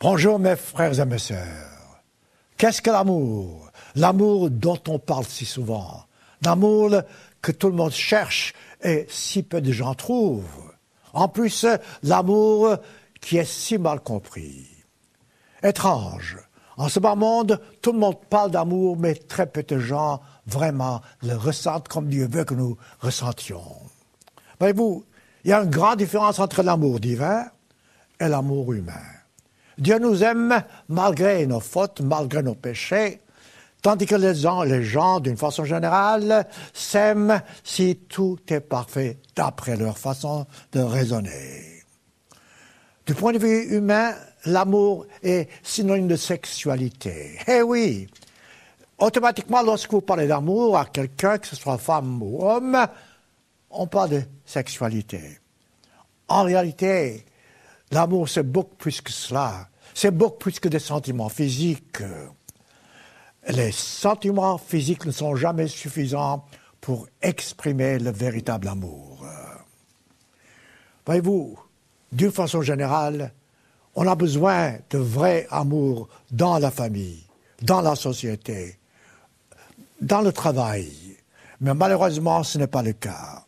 Bonjour mes frères et mes sœurs. Qu'est-ce que l'amour? L'amour dont on parle si souvent. L'amour que tout le monde cherche et si peu de gens trouvent. En plus, l'amour qui est si mal compris. Étrange. En ce bas monde, tout le monde parle d'amour, mais très peu de gens vraiment le ressentent comme Dieu veut que nous ressentions. Voyez-vous, il y a une grande différence entre l'amour divin et l'amour humain. Dieu nous aime malgré nos fautes, malgré nos péchés, tandis que les gens, d'une façon générale, s'aiment si tout est parfait d'après leur façon de raisonner. Du point de vue humain, l'amour est synonyme de sexualité. Eh oui, automatiquement, lorsque vous parlez d'amour à quelqu'un, que ce soit femme ou homme, on parle de sexualité. En réalité, l'amour, c'est beaucoup plus que cela. C'est beaucoup plus que des sentiments physiques. Les sentiments physiques ne sont jamais suffisants pour exprimer le véritable amour. Voyez-vous, d'une façon générale, on a besoin de vrai amour dans la famille, dans la société, dans le travail. Mais malheureusement, ce n'est pas le cas.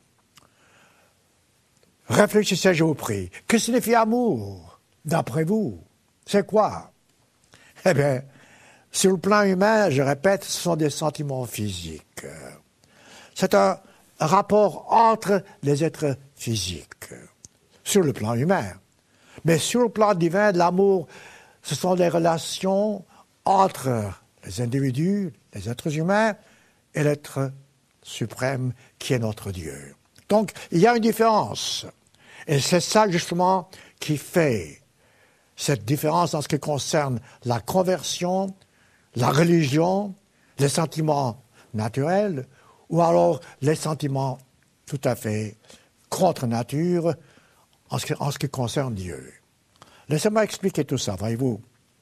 Réfléchissez, je vous prie. Que signifie amour, d'après vous? C'est quoi? Eh bien, sur le plan humain, je répète, ce sont des sentiments physiques. C'est un rapport entre les êtres physiques, sur le plan humain. Mais sur le plan divin, l'amour, ce sont les relations entre les individus, les êtres humains, et l'être suprême qui est notre Dieu. Donc, il y a une différence. Et c'est ça, justement, qui fait cette différence en ce qui concerne la conversion, la religion, les sentiments naturels, ou alors les sentiments tout à fait contre nature en ce qui concerne Dieu. Laissez-moi expliquer tout ça, voyez-vous.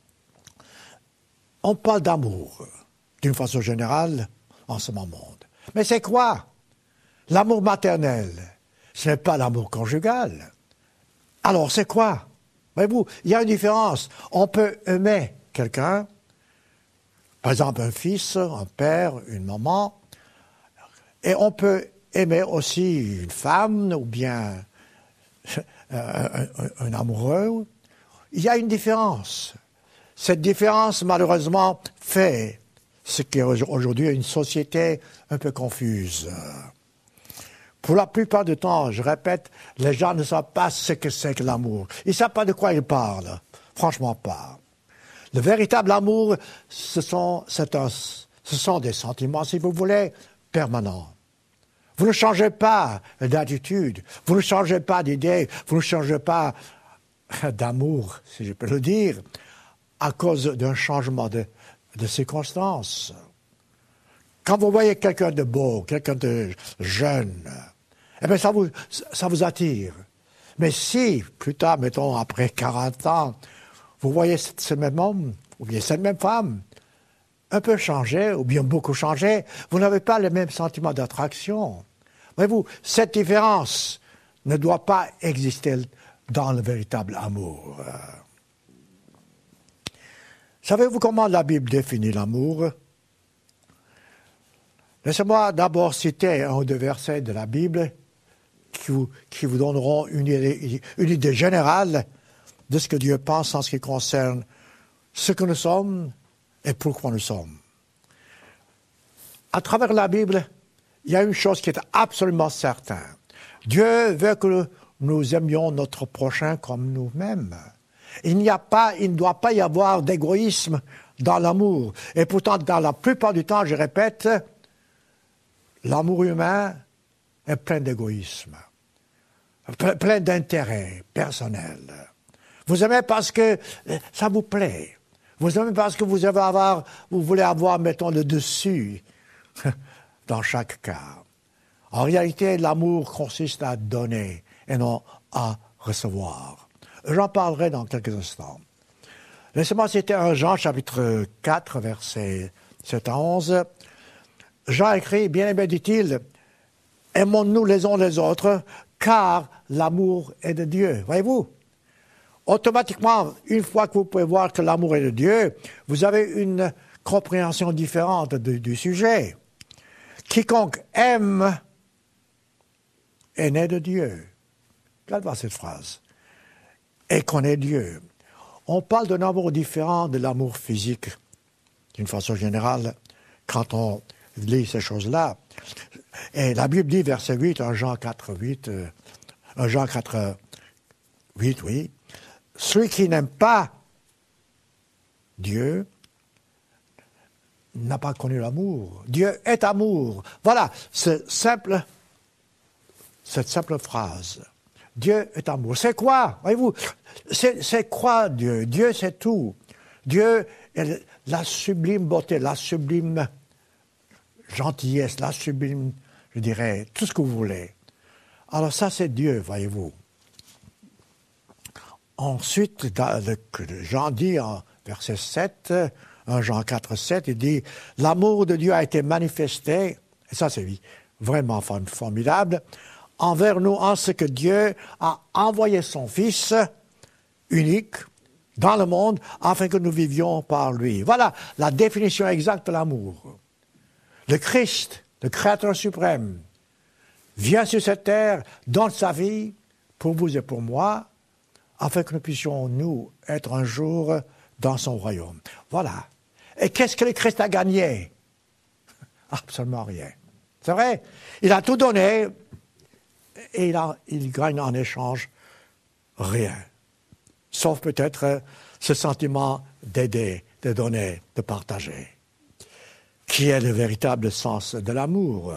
On parle d'amour, d'une façon générale, en ce monde. Mais c'est quoi? L'amour maternel, ce n'est pas l'amour conjugal. Alors c'est quoi? Voyez-vous, il y a une différence. On peut aimer quelqu'un, par exemple un fils, un père, une maman, et on peut aimer aussi une femme ou bien un amoureux. Il y a une différence. Cette différence, malheureusement, fait ce qui est aujourd'hui une société un peu confuse. Pour la plupart du temps, je répète, les gens ne savent pas ce que c'est que l'amour. Ils ne savent pas de quoi ils parlent. Franchement pas. Le véritable amour, ce sont des sentiments, si vous voulez, permanents. Vous ne changez pas d'attitude, vous ne changez pas d'idée, vous ne changez pas d'amour, si je peux le dire, à cause d'un changement de circonstances. Quand vous voyez quelqu'un de beau, quelqu'un de jeune, eh bien ça vous attire. Mais si, plus tard, mettons après 40 ans, vous voyez ce même homme, ou bien cette même femme, un peu changé, ou bien beaucoup changé, vous n'avez pas le même sentiment d'attraction. Voyez-vous, cette différence ne doit pas exister dans le véritable amour. Savez-vous comment la Bible définit l'amour? Laissez-moi d'abord citer un ou deux versets de la Bible qui vous donneront une idée générale de ce que Dieu pense en ce qui concerne ce que nous sommes et pourquoi nous sommes. À travers la Bible, il y a une chose qui est absolument certaine. Dieu veut que nous aimions notre prochain comme nous-mêmes. Il ne doit pas y avoir d'égoïsme dans l'amour. Et pourtant, dans la plupart du temps, je répète, l'amour humain est plein d'égoïsme, plein d'intérêts personnels. Vous aimez parce que ça vous plaît. Vous aimez parce que vous voulez avoir, mettons, le dessus dans chaque cas. En réalité, l'amour consiste à donner et non à recevoir. J'en parlerai dans quelques instants. Laissez-moi citer 1 Jean, chapitre 4, versets 7 à 11. Jean écrit, « Bien-aimés, dit-il, aimons-nous les uns les autres, car l'amour est de Dieu. » Voyez-vous, automatiquement, une fois que vous pouvez voir que l'amour est de Dieu, vous avez une compréhension différente du sujet. Quiconque aime est né de Dieu. Regardez cette phrase. Et connaît Dieu. On parle d'un amour différent de l'amour physique, d'une façon générale, quand on lit ces choses-là. Et la Bible dit, verset 8, 1 Jean 4, 8, 1 Jean 4, 8, oui. Celui qui n'aime pas Dieu n'a pas connu l'amour. Dieu est amour. Voilà, cette simple phrase. Dieu est amour. C'est quoi? Voyez-vous, c'est quoi Dieu? Dieu, c'est tout. Dieu est la sublime beauté, la sublime gentillesse, la sublime, je dirais, tout ce que vous voulez. Alors ça, c'est Dieu, voyez-vous. Ensuite, Jean dit en verset 7, 1 Jean 4, 7, il dit « L'amour de Dieu a été manifesté, et ça c'est vraiment formidable, envers nous en ce que Dieu a envoyé son Fils unique dans le monde afin que nous vivions par lui. » Voilà la définition exacte de l'amour. Le Christ, le Créateur suprême, vient sur cette terre, donne sa vie pour vous et pour moi, afin que nous puissions, nous, être un jour dans son royaume. Voilà. Et qu'est-ce que le Christ a gagné? Absolument rien. C'est vrai. Il a tout donné et il gagne en échange rien. Sauf peut-être ce sentiment d'aider, de donner, de partager, qui est le véritable sens de l'amour.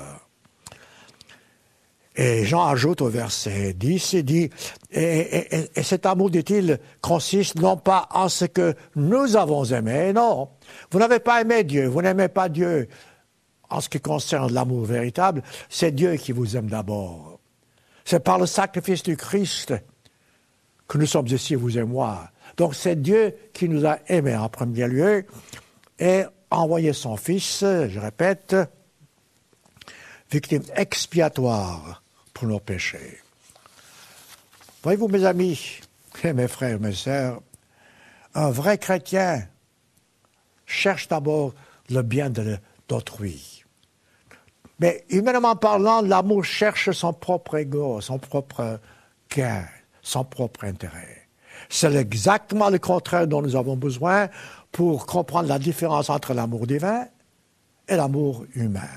Et Jean ajoute au verset 10, il dit, et cet amour, dit-il, consiste non pas en ce que nous avons aimé, non. Vous n'avez pas aimé Dieu, vous n'aimez pas Dieu. En ce qui concerne l'amour véritable, c'est Dieu qui vous aime d'abord. C'est par le sacrifice du Christ que nous sommes ici, vous et moi. Donc c'est Dieu qui nous a aimés en premier lieu et envoyé son Fils, je répète, victime expiatoire pour nos péchés. Voyez-vous, mes amis, et mes frères, mes sœurs, un vrai chrétien cherche d'abord le bien d'autrui. Mais humainement parlant, l'amour cherche son propre ego, son propre gain, son propre intérêt. C'est exactement le contraire dont nous avons besoin pour comprendre la différence entre l'amour divin et l'amour humain.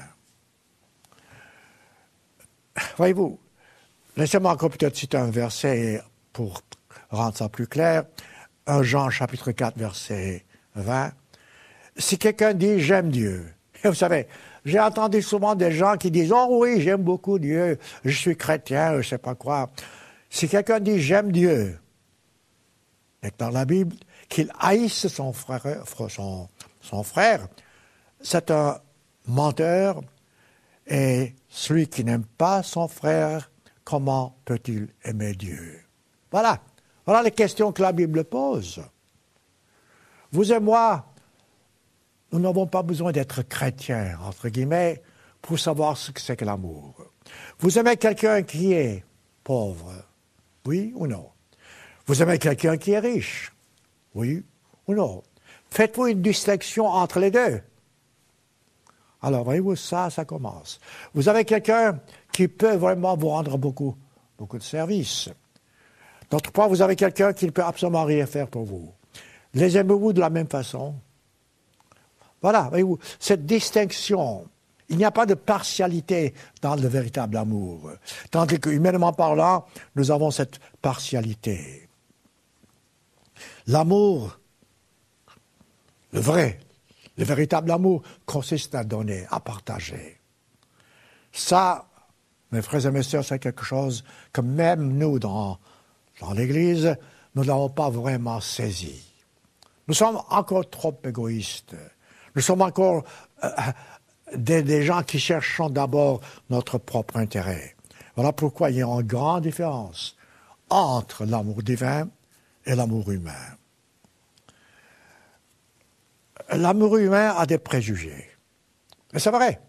Voyez-vous, laissez-moi encore peut-être citer un verset pour rendre ça plus clair. 1 Jean chapitre 4, verset 20. Si quelqu'un dit « j'aime Dieu », et vous savez, j'ai entendu souvent des gens qui disent « oh oui, j'aime beaucoup Dieu, je suis chrétien, je ne sais pas quoi ». Si quelqu'un dit « j'aime Dieu », et dans la Bible, qu'il haïsse son frère, c'est un menteur. Et celui qui n'aime pas son frère, comment peut-il aimer Dieu? Voilà les questions que la Bible pose. Vous et moi, nous n'avons pas besoin d'être chrétiens, entre guillemets, pour savoir ce que c'est que l'amour. Vous aimez quelqu'un qui est pauvre, oui ou non? Vous aimez quelqu'un qui est riche, oui ou non? Faites-vous une distinction entre les deux? Alors, voyez-vous, ça commence. Vous avez quelqu'un qui peut vraiment vous rendre beaucoup de services. D'autre part, vous avez quelqu'un qui ne peut absolument rien faire pour vous. Les aimez-vous de la même façon? Voilà, voyez-vous, cette distinction, il n'y a pas de partialité dans le véritable amour. Tandis que, humainement parlant, nous avons cette partialité. L'amour, le véritable amour consiste à donner, à partager. Ça, mes frères et mes sœurs, c'est quelque chose que même nous, dans l'Église, nous n'avons pas vraiment saisi. Nous sommes encore trop égoïstes. Nous sommes encore des gens qui cherchent d'abord notre propre intérêt. Voilà pourquoi il y a une grande différence entre l'amour divin et l'amour humain. L'amour humain a des préjugés. Et c'est vrai.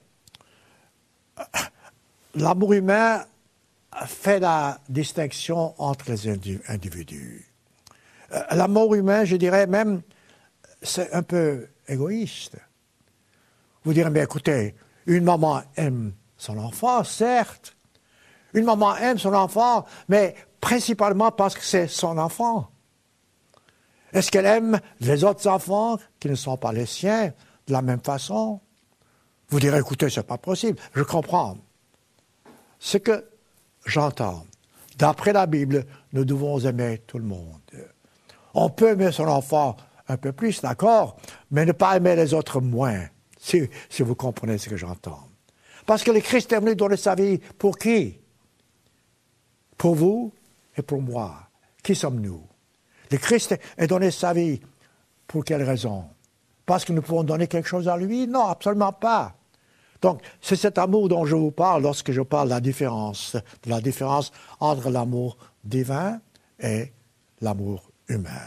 L'amour humain fait la distinction entre les individus. L'amour humain, je dirais même, c'est un peu égoïste. Vous direz, mais écoutez, une maman aime son enfant, certes. Une maman aime son enfant, mais principalement parce que c'est son enfant. Est-ce qu'elle aime les autres enfants qui ne sont pas les siens de la même façon? Vous direz, écoutez, c'est pas possible. Je comprends. Ce que j'entends, d'après la Bible, nous devons aimer tout le monde. On peut aimer son enfant un peu plus, d'accord, mais ne pas aimer les autres moins, si vous comprenez ce que j'entends. Parce que le Christ est venu donner sa vie pour qui? Pour vous et pour moi. Qui sommes-nous? Le Christ a donné sa vie pour quelle raison? Parce que nous pouvons donner quelque chose à lui? Non, absolument pas. Donc, c'est cet amour dont je vous parle lorsque je parle de la différence entre l'amour divin et l'amour humain.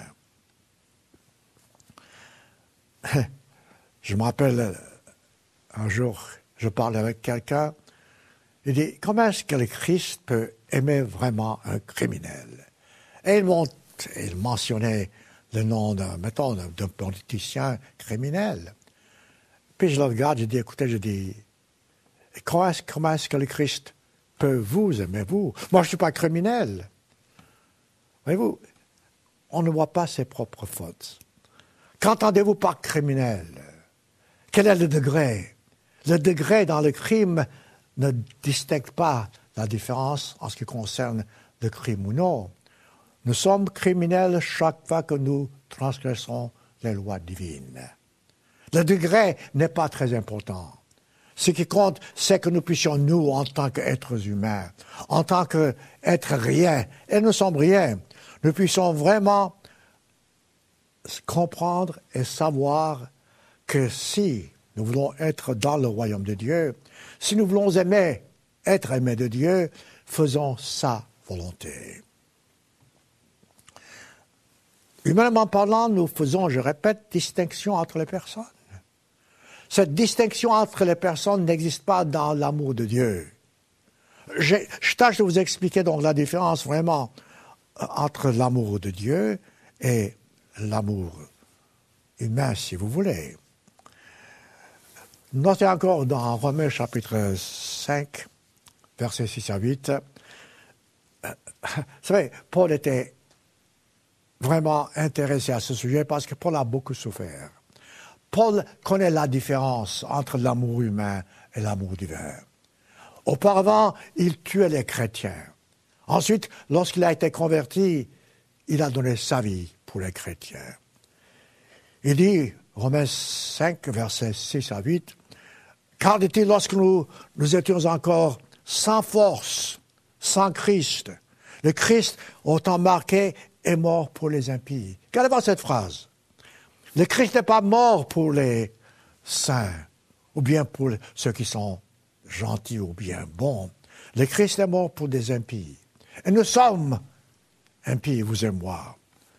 Je me rappelle, un jour, je parlais avec quelqu'un, il dit, comment est-ce que le Christ peut aimer vraiment un criminel? Et il mentionnait le nom d'un politicien criminel. Puis je le regarde, je dis, écoutez, comment est-ce que le Christ peut vous aimer, vous? Moi, je ne suis pas criminel. Voyez-vous, on ne voit pas ses propres fautes. Qu'entendez-vous par criminel? Quel est le degré? Le degré dans le crime ne distingue pas la différence en ce qui concerne le crime ou non. Nous sommes criminels chaque fois que nous transgressons les lois divines. Le degré n'est pas très important. Ce qui compte, c'est que nous puissions, nous, en tant qu'êtres humains, en tant qu'êtres rien, et nous sommes rien, nous puissions vraiment comprendre et savoir que si nous voulons être dans le royaume de Dieu, si nous voulons être aimés de Dieu, faisons sa volonté. Humainement parlant, nous faisons, je répète, distinction entre les personnes. Cette distinction entre les personnes n'existe pas dans l'amour de Dieu. Je tâche de vous expliquer donc la différence vraiment entre l'amour de Dieu et l'amour humain, si vous voulez. Notez encore dans Romains chapitre 5, versets 6 à 8, vous savez, Paul était vraiment intéressé à ce sujet parce que Paul a beaucoup souffert. Paul connaît la différence entre l'amour humain et l'amour divin. Auparavant, il tuait les chrétiens. Ensuite, lorsqu'il a été converti, il a donné sa vie pour les chrétiens. Il dit, Romains 5, versets 6 à 8, « Car dit-il, lorsque nous étions encore sans force, sans Christ, le Christ, au temps marqué, est mort pour les impies. » Regardez-moi cette phrase. Le Christ n'est pas mort pour les saints, ou bien pour ceux qui sont gentils ou bien bons. Le Christ est mort pour des impies. Et nous sommes impies, vous et moi.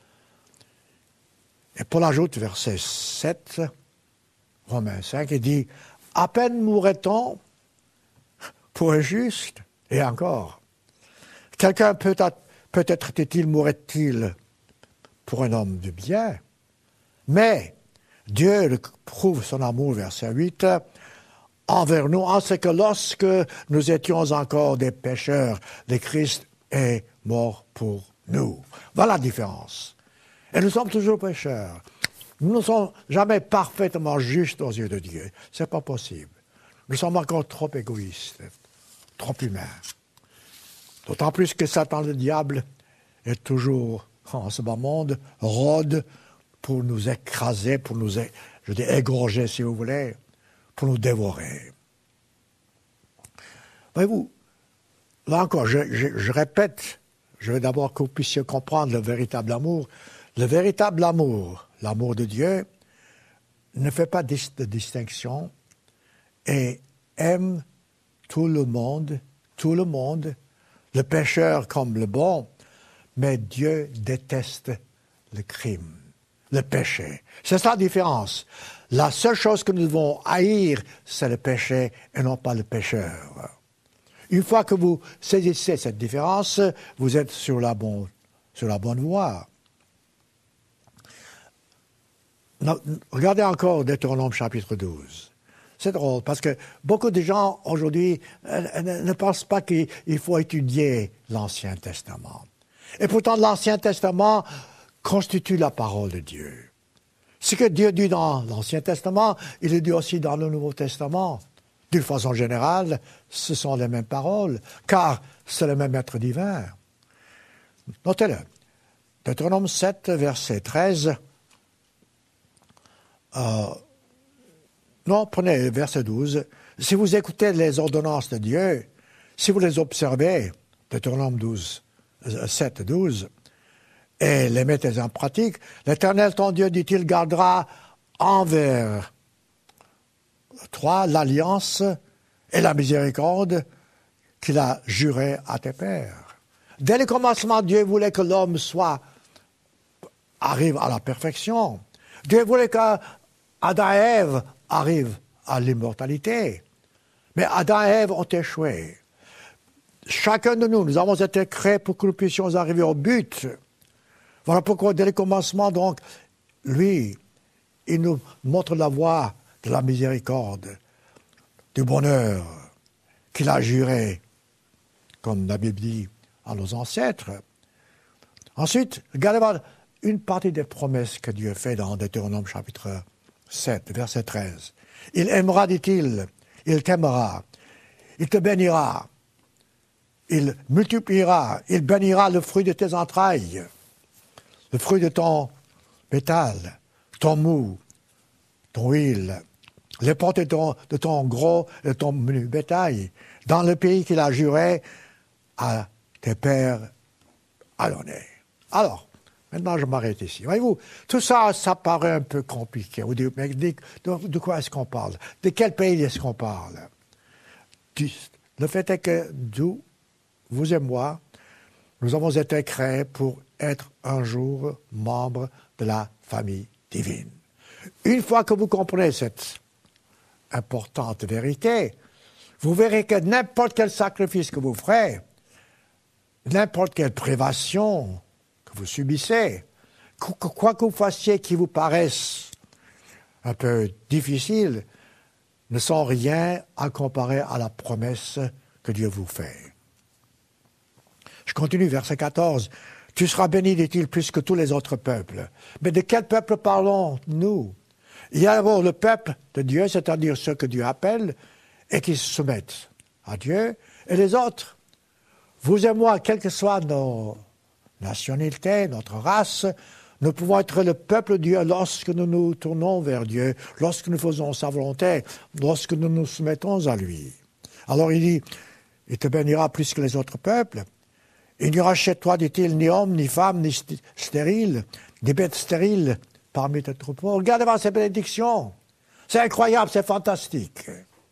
Et Paul ajoute, verset 7, Romains 5, il dit, « À peine mourrait-on pour un juste, et encore. Quelqu'un peut-être dit-il, mourrait-il pour un homme de bien. Mais Dieu prouve son amour, verset 8, envers nous, en ce que lorsque nous étions encore des pécheurs, le Christ est mort pour nous. » Voilà la différence. Et nous sommes toujours pécheurs. Nous ne sommes jamais parfaitement justes aux yeux de Dieu. Ce n'est pas possible. Nous sommes encore trop égoïstes, trop humains. D'autant plus que Satan, le diable, est toujours, en ce bas monde, rôde pour nous écraser, pour nous, égorger, si vous voulez, pour nous dévorer. Voyez-vous, là encore, je répète, je veux d'abord que vous puissiez comprendre le véritable amour. Le véritable amour, l'amour de Dieu, ne fait pas de distinction et aime tout le monde, le pécheur comme le bon, mais Dieu déteste le crime, le péché. C'est ça la différence. La seule chose que nous devons haïr, c'est le péché et non pas le pécheur. Une fois que vous saisissez cette différence, vous êtes sur la bonne voie. regardez encore Deutéronome chapitre 12. C'est drôle, parce que beaucoup de gens aujourd'hui ne pensent pas qu'il faut étudier l'Ancien Testament. Et pourtant, l'Ancien Testament constitue la parole de Dieu. Ce que Dieu dit dans l'Ancien Testament, il le dit aussi dans le Nouveau Testament. D'une façon générale, ce sont les mêmes paroles, car c'est le même être divin. Notez-le. Deutéronome 7, verset 13. Prenez verset 12. Si vous écoutez les ordonnances de Dieu, si vous les observez, Deutéronome 7, 12, et les mettez en pratique, l'Éternel ton Dieu, dit-il, gardera envers toi l'alliance et la miséricorde qu'il a juré à tes pères. Dès le commencement, Dieu voulait que l'homme arrive à la perfection. Dieu voulait qu'Adam et Ève arrivent à l'immortalité. Mais Adam et Ève ont échoué. Chacun de nous avons été créés pour que nous puissions arriver au but. Voilà pourquoi, dès le commencement, donc, lui, il nous montre la voie de la miséricorde, du bonheur qu'il a juré, comme la Bible dit, à nos ancêtres. Ensuite, regardez voir une partie des promesses que Dieu fait dans Deutéronome chapitre 7, verset 13. Il aimera, dit-il, il t'aimera, il te bénira, il multipliera, il bénira le fruit de tes entrailles, le fruit de ton bétal, ton mou, ton huile, les portes de ton gros et de ton menu bétail, dans le pays qu'il a juré à tes pères à donner. Alors, maintenant je m'arrête ici. Voyez-vous, tout ça, ça paraît un peu compliqué. Vous dites, mais de quoi est-ce qu'on parle? De quel pays est-ce qu'on parle? Le fait est que vous et moi, nous avons été créés pour être un jour membres de la famille divine. Une fois que vous comprenez cette importante vérité, vous verrez que n'importe quel sacrifice que vous ferez, n'importe quelle privation que vous subissez, quoi que vous fassiez qui vous paraisse un peu difficile, ne sont rien à comparer à la promesse que Dieu vous fait. Je continue, verset 14. « Tu seras béni, dit-il, plus que tous les autres peuples. » Mais de quel peuple parlons-nous? Il y a d'abord le peuple de Dieu, c'est-à-dire ceux que Dieu appelle et qui se soumettent à Dieu, et les autres. Vous et moi, quelle que soit nos nationalités, notre race, nous pouvons être le peuple de Dieu lorsque nous nous tournons vers Dieu, lorsque nous faisons sa volonté, lorsque nous nous soumettons à lui. Alors il dit, il te bénira plus que les autres peuples. Il n'y aura chez toi, dit-il, ni homme, ni femme, ni stérile, ni bêtes stériles parmi tes troupeaux. Regardez-moi ces bénédictions. C'est incroyable, c'est fantastique.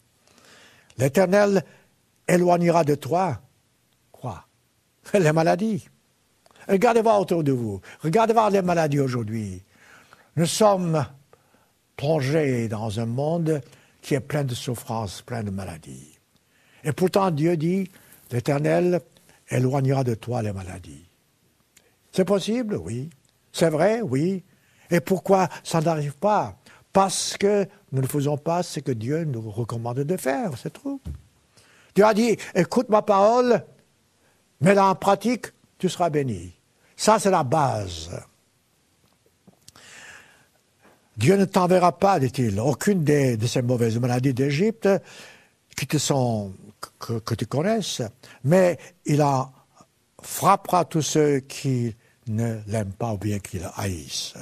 L'Éternel éloignera de toi, quoi? Les maladies. Regardez voir autour de vous. Regardez voir les maladies aujourd'hui. Nous sommes plongés dans un monde qui est plein de souffrances, plein de maladies. Et pourtant, Dieu dit, l'Éternel éloignera de toi les maladies. C'est possible, oui. C'est vrai, oui. Et pourquoi ça n'arrive pas? Parce que nous ne faisons pas ce que Dieu nous recommande de faire, c'est tout. Dieu a dit, écoute ma parole, mets-la en pratique, tu seras béni. Ça, c'est la base. Dieu ne t'enverra pas, dit-il, aucune de ces mauvaises maladies d'Égypte que tu connaisses, mais il en frappera tous ceux qui ne l'aiment pas ou bien qui le haïssent.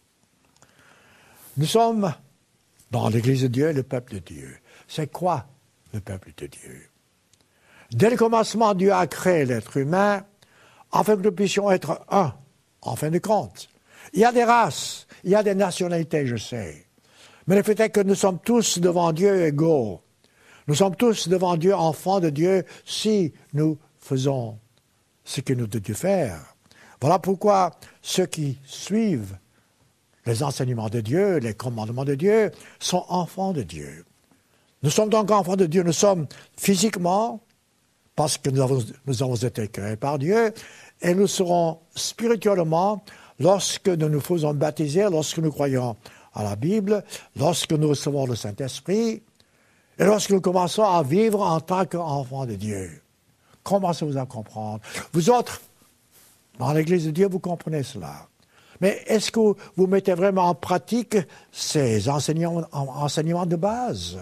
Nous sommes dans l'Église de Dieu, le peuple de Dieu. C'est quoi le peuple de Dieu? Dès le commencement, Dieu a créé l'être humain afin que nous puissions être un, en fin de compte. Il y a des races, il y a des nationalités, je sais. Mais le fait est que nous sommes tous devant Dieu égaux. Nous sommes tous devant Dieu, enfants de Dieu, si nous faisons ce que nous devons faire. Voilà pourquoi ceux qui suivent les enseignements de Dieu, les commandements de Dieu, sont enfants de Dieu. Nous sommes donc enfants de Dieu. Nous sommes physiquement, parce que nous avons été créés par Dieu, et nous serons spirituellement lorsque nous nous faisons baptiser, lorsque nous croyons à la Bible, lorsque nous recevons le Saint-Esprit, et lorsque nous commençons à vivre en tant qu'enfants de Dieu. Commencez-vous à comprendre. Vous autres, dans l'Église de Dieu, vous comprenez cela. Mais est-ce que vous mettez vraiment en pratique ces enseignements de base?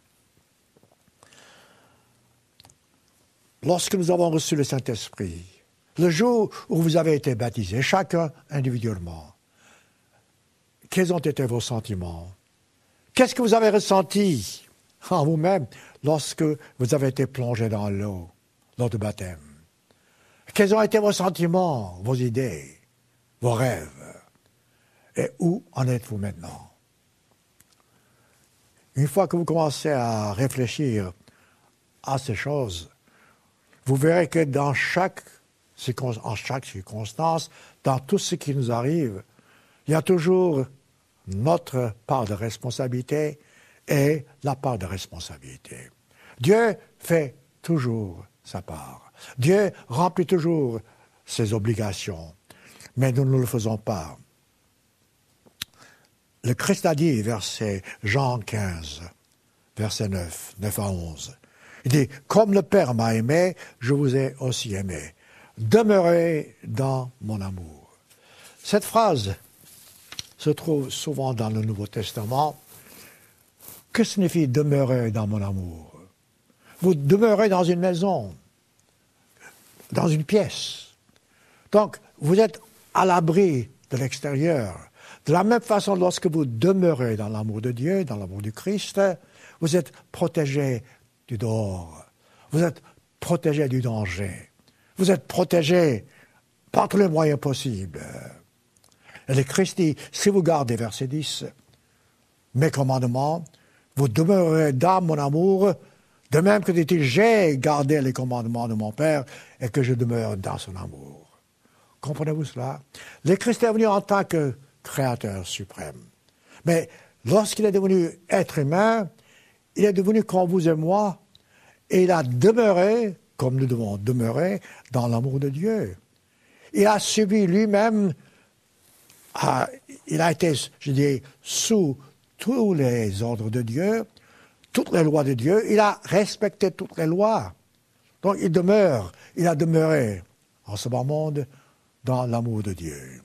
Lorsque nous avons reçu le Saint-Esprit, le jour où vous avez été baptisés, chacun individuellement, quels ont été vos sentiments? Qu'est-ce que vous avez ressenti en vous-même lorsque vous avez été plongé dans l'eau lors du baptême? Quels ont été vos sentiments, vos idées, vos rêves? Et où en êtes-vous maintenant? Une fois que vous commencez à réfléchir à ces choses, vous verrez que en chaque circonstance, dans tout ce qui nous arrive, il y a toujours notre part de responsabilité et la part de responsabilité. Dieu fait toujours sa part. Dieu remplit toujours ses obligations, mais nous ne le faisons pas. Le Christ a dit, verset Jean 15, verset 9 à 11, il dit, « Comme le Père m'a aimé, je vous ai aussi aimé. Demeurez dans mon amour. » Cette phrase se trouve souvent dans le Nouveau Testament. Que signifie « demeurer dans mon amour » ? Vous demeurez dans une maison, dans une pièce. Donc, vous êtes à l'abri de l'extérieur. De la même façon, lorsque vous demeurez dans l'amour de Dieu, dans l'amour du Christ, vous êtes protégé du dehors. Vous êtes protégé du danger. Vous êtes protégé par tous les moyens possibles. Et le Christ dit, si vous gardez, verset 10, mes commandements, vous demeurerez dans mon amour, de même que dit-il, j'ai gardé les commandements de mon Père et que je demeure dans son amour. Comprenez-vous cela? Le Christ est venu en tant que Créateur suprême. Mais lorsqu'il est devenu être humain, il est devenu comme vous et moi, et il a demeuré, comme nous devons demeurer, dans l'amour de Dieu. Il a subi lui-même, il a été, je dis, sous tous les ordres de Dieu, toutes les lois de Dieu, il a respecté toutes les lois. Donc il a demeuré en ce bas monde dans l'amour de Dieu.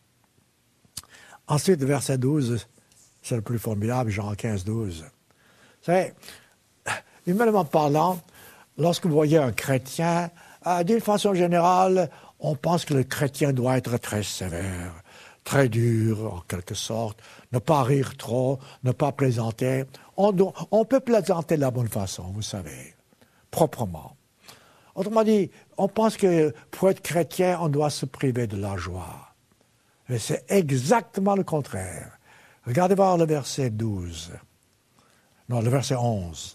Ensuite, verset 12, c'est le plus formidable, Jean 15, 12. Vous savez, humainement parlant, lorsque vous voyez un chrétien, d'une façon générale, on pense que le chrétien doit être très sévère, très dur, en quelque sorte, ne pas rire trop, ne pas plaisanter. On peut plaisanter de la bonne façon, vous savez, proprement. Autrement dit, on pense que pour être chrétien, on doit se priver de la joie. Mais c'est exactement le contraire. Regardez voir le verset 12. Non, le verset 11.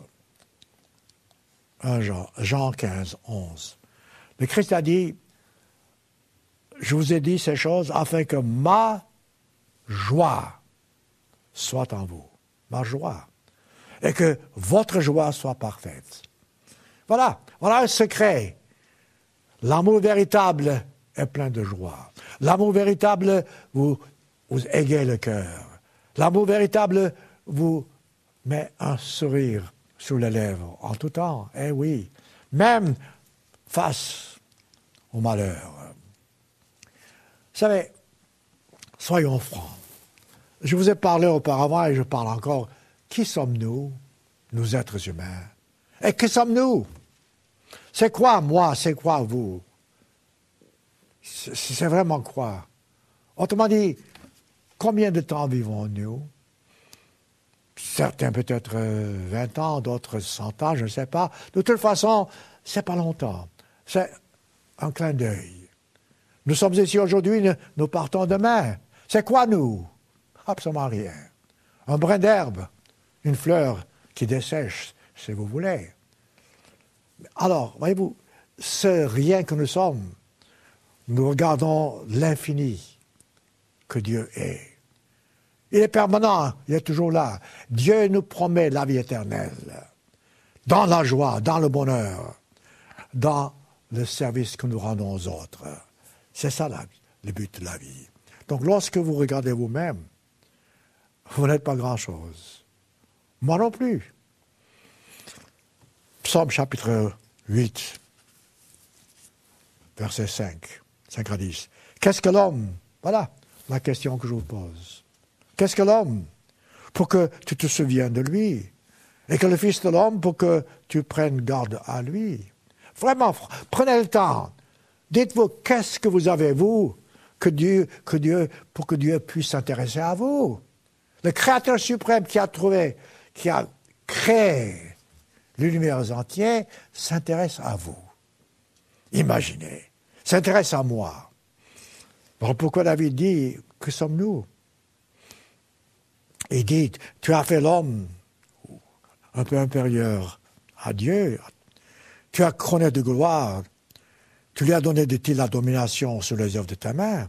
Jean 15, 11. Le Christ a dit, je vous ai dit ces choses afin que ma joie soit en vous. Ma joie. Et que votre joie soit parfaite. Voilà un secret. L'amour véritable est plein de joie. L'amour véritable vous égaye le cœur. L'amour véritable vous met un sourire sur les lèvres en tout temps. Eh oui, même face au malheur. Vous savez, soyons francs. Je vous ai parlé auparavant et je parle encore. Qui sommes-nous, nous êtres humains? Et qui sommes-nous? C'est quoi moi? C'est quoi vous? C'est vraiment quoi? Autrement dit, combien de temps vivons-nous? Certains peut-être 20 ans, d'autres 100 ans, je ne sais pas. De toute façon, c'est pas longtemps. C'est un clin d'œil. Nous sommes ici aujourd'hui, nous partons demain. C'est quoi nous? Absolument rien. Un brin d'herbe, une fleur qui dessèche, si vous voulez. Alors, voyez-vous, ce rien que nous sommes, nous regardons l'infini que Dieu est. Il est permanent, il est toujours là. Dieu nous promet la vie éternelle, dans la joie, dans le bonheur, dans le service que nous rendons aux autres. C'est ça le but de la vie. Donc lorsque vous regardez vous-même, vous n'êtes pas grand-chose. Moi non plus. Psaume chapitre 8, verset 5 à 10. Qu'est-ce que l'homme? Voilà la question que je vous pose. Qu'est-ce que l'homme? Pour que tu te souviennes de lui. Et que le Fils de l'homme pour que tu prennes garde à lui. Vraiment, prenez le temps. Dites-vous, qu'est-ce que vous avez, vous, pour que Dieu puisse s'intéresser à vous? Le Créateur suprême qui a créé l'univers entier s'intéresse à vous. Imaginez, s'intéresse à moi. Alors pourquoi David dit, que sommes-nous? Il dit, tu as fait l'homme un peu inférieur à Dieu. Tu as couronné de gloire. Tu lui as donné, dit-il, la domination sur les œuvres de ta main.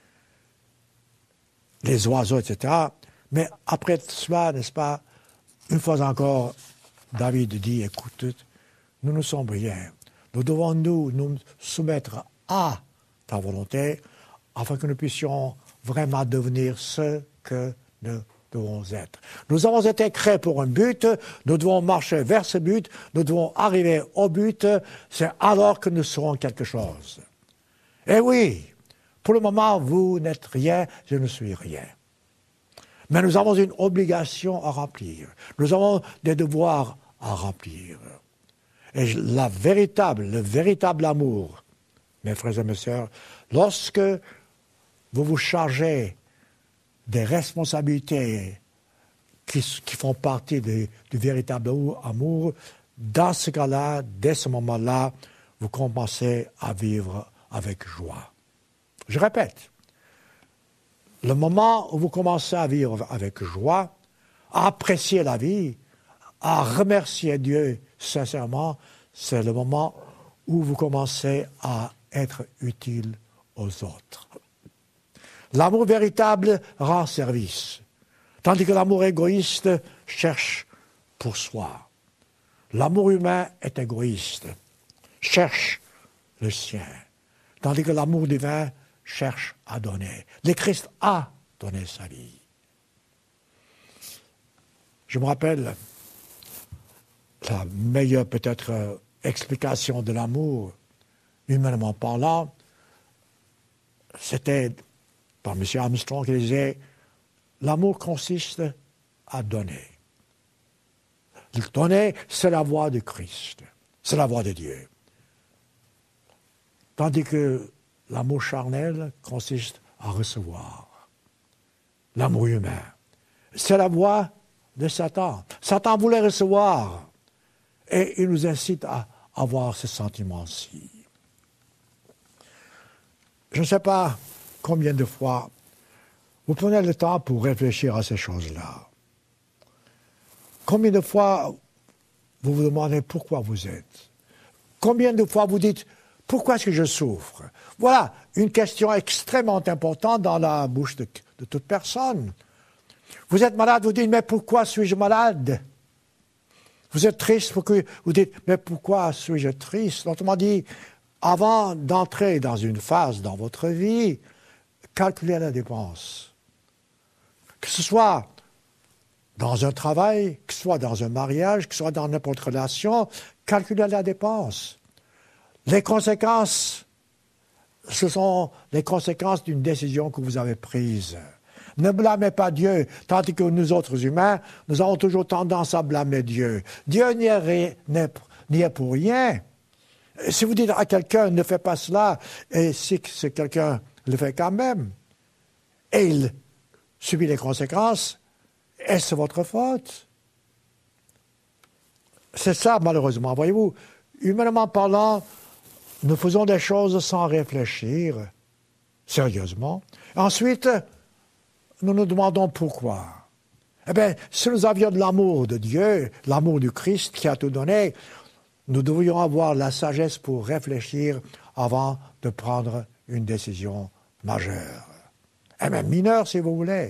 Les oiseaux, etc. Mais après cela, n'est-ce pas, une fois encore, David dit, écoute, nous ne sommes rien. Nous devons nous soumettre à ta volonté afin que nous puissions vraiment devenir ce que nous devons être. Nous avons été créés pour un but, nous devons marcher vers ce but, nous devons arriver au but, c'est alors que nous serons quelque chose. Et oui, pour le moment, vous n'êtes rien, je ne suis rien. Mais nous avons une obligation à remplir. Nous avons des devoirs à remplir. Et le véritable amour, mes frères et mes sœurs, lorsque vous vous chargez des responsabilités qui font partie du véritable amour, dans ce cas-là, dès ce moment-là, vous commencez à vivre avec joie. Je répète, le moment où vous commencez à vivre avec joie, à apprécier la vie, à remercier Dieu sincèrement, c'est le moment où vous commencez à être utile aux autres. L'amour véritable rend service, tandis que l'amour égoïste cherche pour soi. L'amour humain est égoïste, cherche le sien, tandis que l'amour divin cherche à donner. Le Christ a donné sa vie. Je me rappelle la meilleure peut-être explication de l'amour, humainement parlant, c'était par M. Armstrong qui disait « L'amour consiste à donner. Le donner, c'est la voie de Christ, c'est la voie de Dieu. Tandis que l'amour charnel consiste à recevoir. L'amour humain, c'est la voie de Satan. Satan voulait recevoir et il nous incite à avoir ce sentiment-ci. Je ne sais pas combien de fois vous prenez le temps pour réfléchir à ces choses-là. Combien de fois vous vous demandez pourquoi vous êtes? Combien de fois vous dites pourquoi est-ce que je souffre? Voilà une question extrêmement importante dans la bouche de toute personne. Vous êtes malade, vous dites mais pourquoi suis-je malade? Vous êtes triste, vous dites mais pourquoi suis-je triste? Autrement dit, avant d'entrer dans une phase dans votre vie, calculez la dépense. Que ce soit dans un travail, que ce soit dans un mariage, que ce soit dans n'importe quelle relation, calculez la dépense. Les conséquences, ce sont les conséquences d'une décision que vous avez prise. Ne blâmez pas Dieu, tandis que nous autres humains, nous avons toujours tendance à blâmer Dieu. Dieu n'y est pour rien. Si vous dites à quelqu'un, ne fais pas cela, et si quelqu'un le fait quand même, et il subit les conséquences, est-ce votre faute? C'est ça, malheureusement. Voyez-vous, humainement parlant, nous faisons des choses sans réfléchir, sérieusement. Ensuite, nous nous demandons pourquoi. Eh bien, si nous avions de l'amour de Dieu, l'amour du Christ qui a tout donné, nous devrions avoir la sagesse pour réfléchir avant de prendre une décision majeure. Et même mineure, si vous voulez.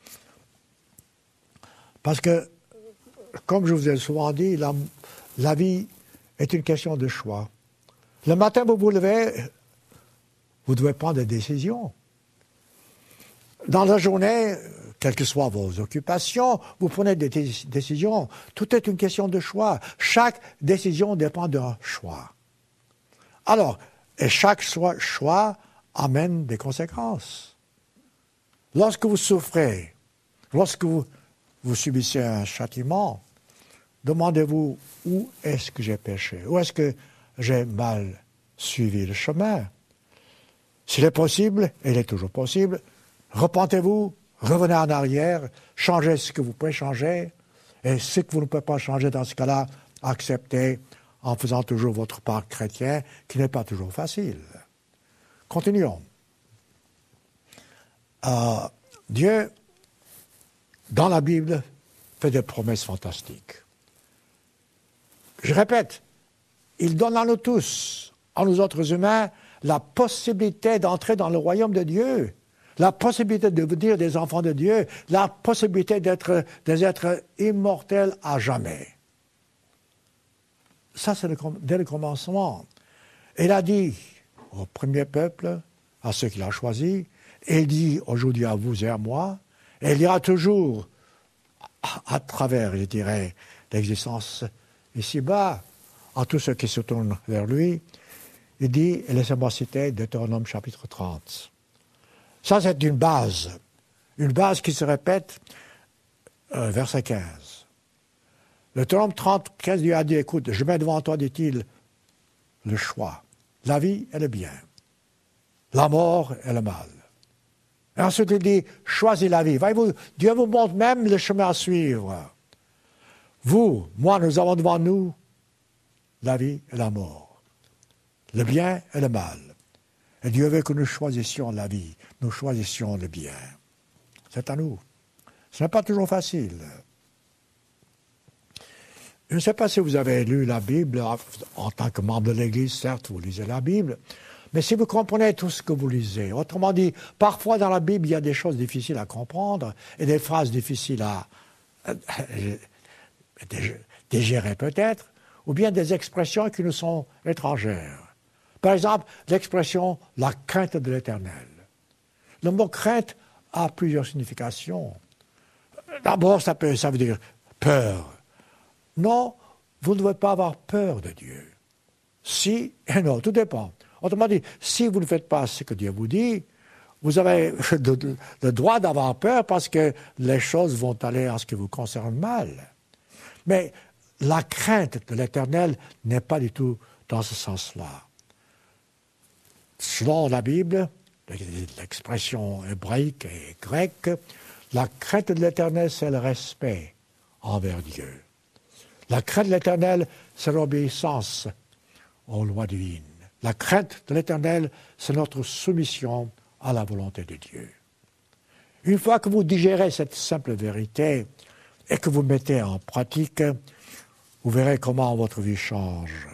Parce que, comme je vous ai souvent dit, la vie est une question de choix. Le matin, vous vous levez, vous devez prendre des décisions. Dans la journée, Quelles que soient vos occupations, vous prenez des décisions. Tout est une question de choix. Chaque décision dépend d'un choix. Alors, et chaque choix amène des conséquences. Lorsque vous souffrez, lorsque vous subissez un châtiment, demandez-vous où est-ce que j'ai péché, où est-ce que j'ai mal suivi le chemin. S'il est possible, et il est toujours possible, repentez-vous, revenez en arrière, changez ce que vous pouvez changer, et ce que vous ne pouvez pas changer dans ce cas-là, acceptez en faisant toujours votre part chrétien, qui n'est pas toujours facile. Continuons. Dieu, dans la Bible, fait des promesses fantastiques. Je répète, il donne à nous tous, à nous autres humains, la possibilité d'entrer dans le royaume de Dieu, la possibilité de devenir des enfants de Dieu, la possibilité d'être des êtres immortels à jamais. Ça, c'est dès le commencement. Il a dit au premier peuple, à ceux qu'il a choisis, et il dit aujourd'hui à vous et à moi, et il dira toujours à travers, je dirais, l'existence ici-bas, à tous ceux qui se tournent vers lui, il dit, et laissez-moi citer Deutéronome chapitre 30. Ça, c'est une base qui se répète, verset 15. Deutéronome 30, 15, Dieu a dit, écoute, je mets devant toi, dit-il, le choix, la vie et le bien, la mort et le mal. Et ensuite, il dit, choisis la vie. Voyez-vous, Dieu vous montre même le chemin à suivre. Vous, moi, nous avons devant nous la vie et la mort, le bien et le mal. Et Dieu veut que nous choisissions la vie, nous choisissions le bien. C'est à nous. Ce n'est pas toujours facile. Je ne sais pas si vous avez lu la Bible, en tant que membre de l'Église, certes, vous lisez la Bible, mais si vous comprenez tout ce que vous lisez, autrement dit, parfois dans la Bible, il y a des choses difficiles à comprendre et des phrases difficiles à digérer peut-être, ou bien des expressions qui nous sont étrangères. Par exemple, l'expression « la crainte de l'Éternel ». Le mot « crainte » a plusieurs significations. D'abord, ça veut dire peur. Non, vous ne devez pas avoir peur de Dieu. Si et non, tout dépend. Autrement dit, si vous ne faites pas ce que Dieu vous dit, vous avez le droit d'avoir peur parce que les choses vont aller en ce qui vous concerne mal. Mais la crainte de l'Éternel n'est pas du tout dans ce sens-là. Selon la Bible, l'expression hébraïque et grecque, la crainte de l'Éternel, c'est le respect envers Dieu. La crainte de l'Éternel, c'est l'obéissance aux lois divines. La crainte de l'Éternel, c'est notre soumission à la volonté de Dieu. Une fois que vous digérez cette simple vérité et que vous mettez en pratique, vous verrez comment votre vie change.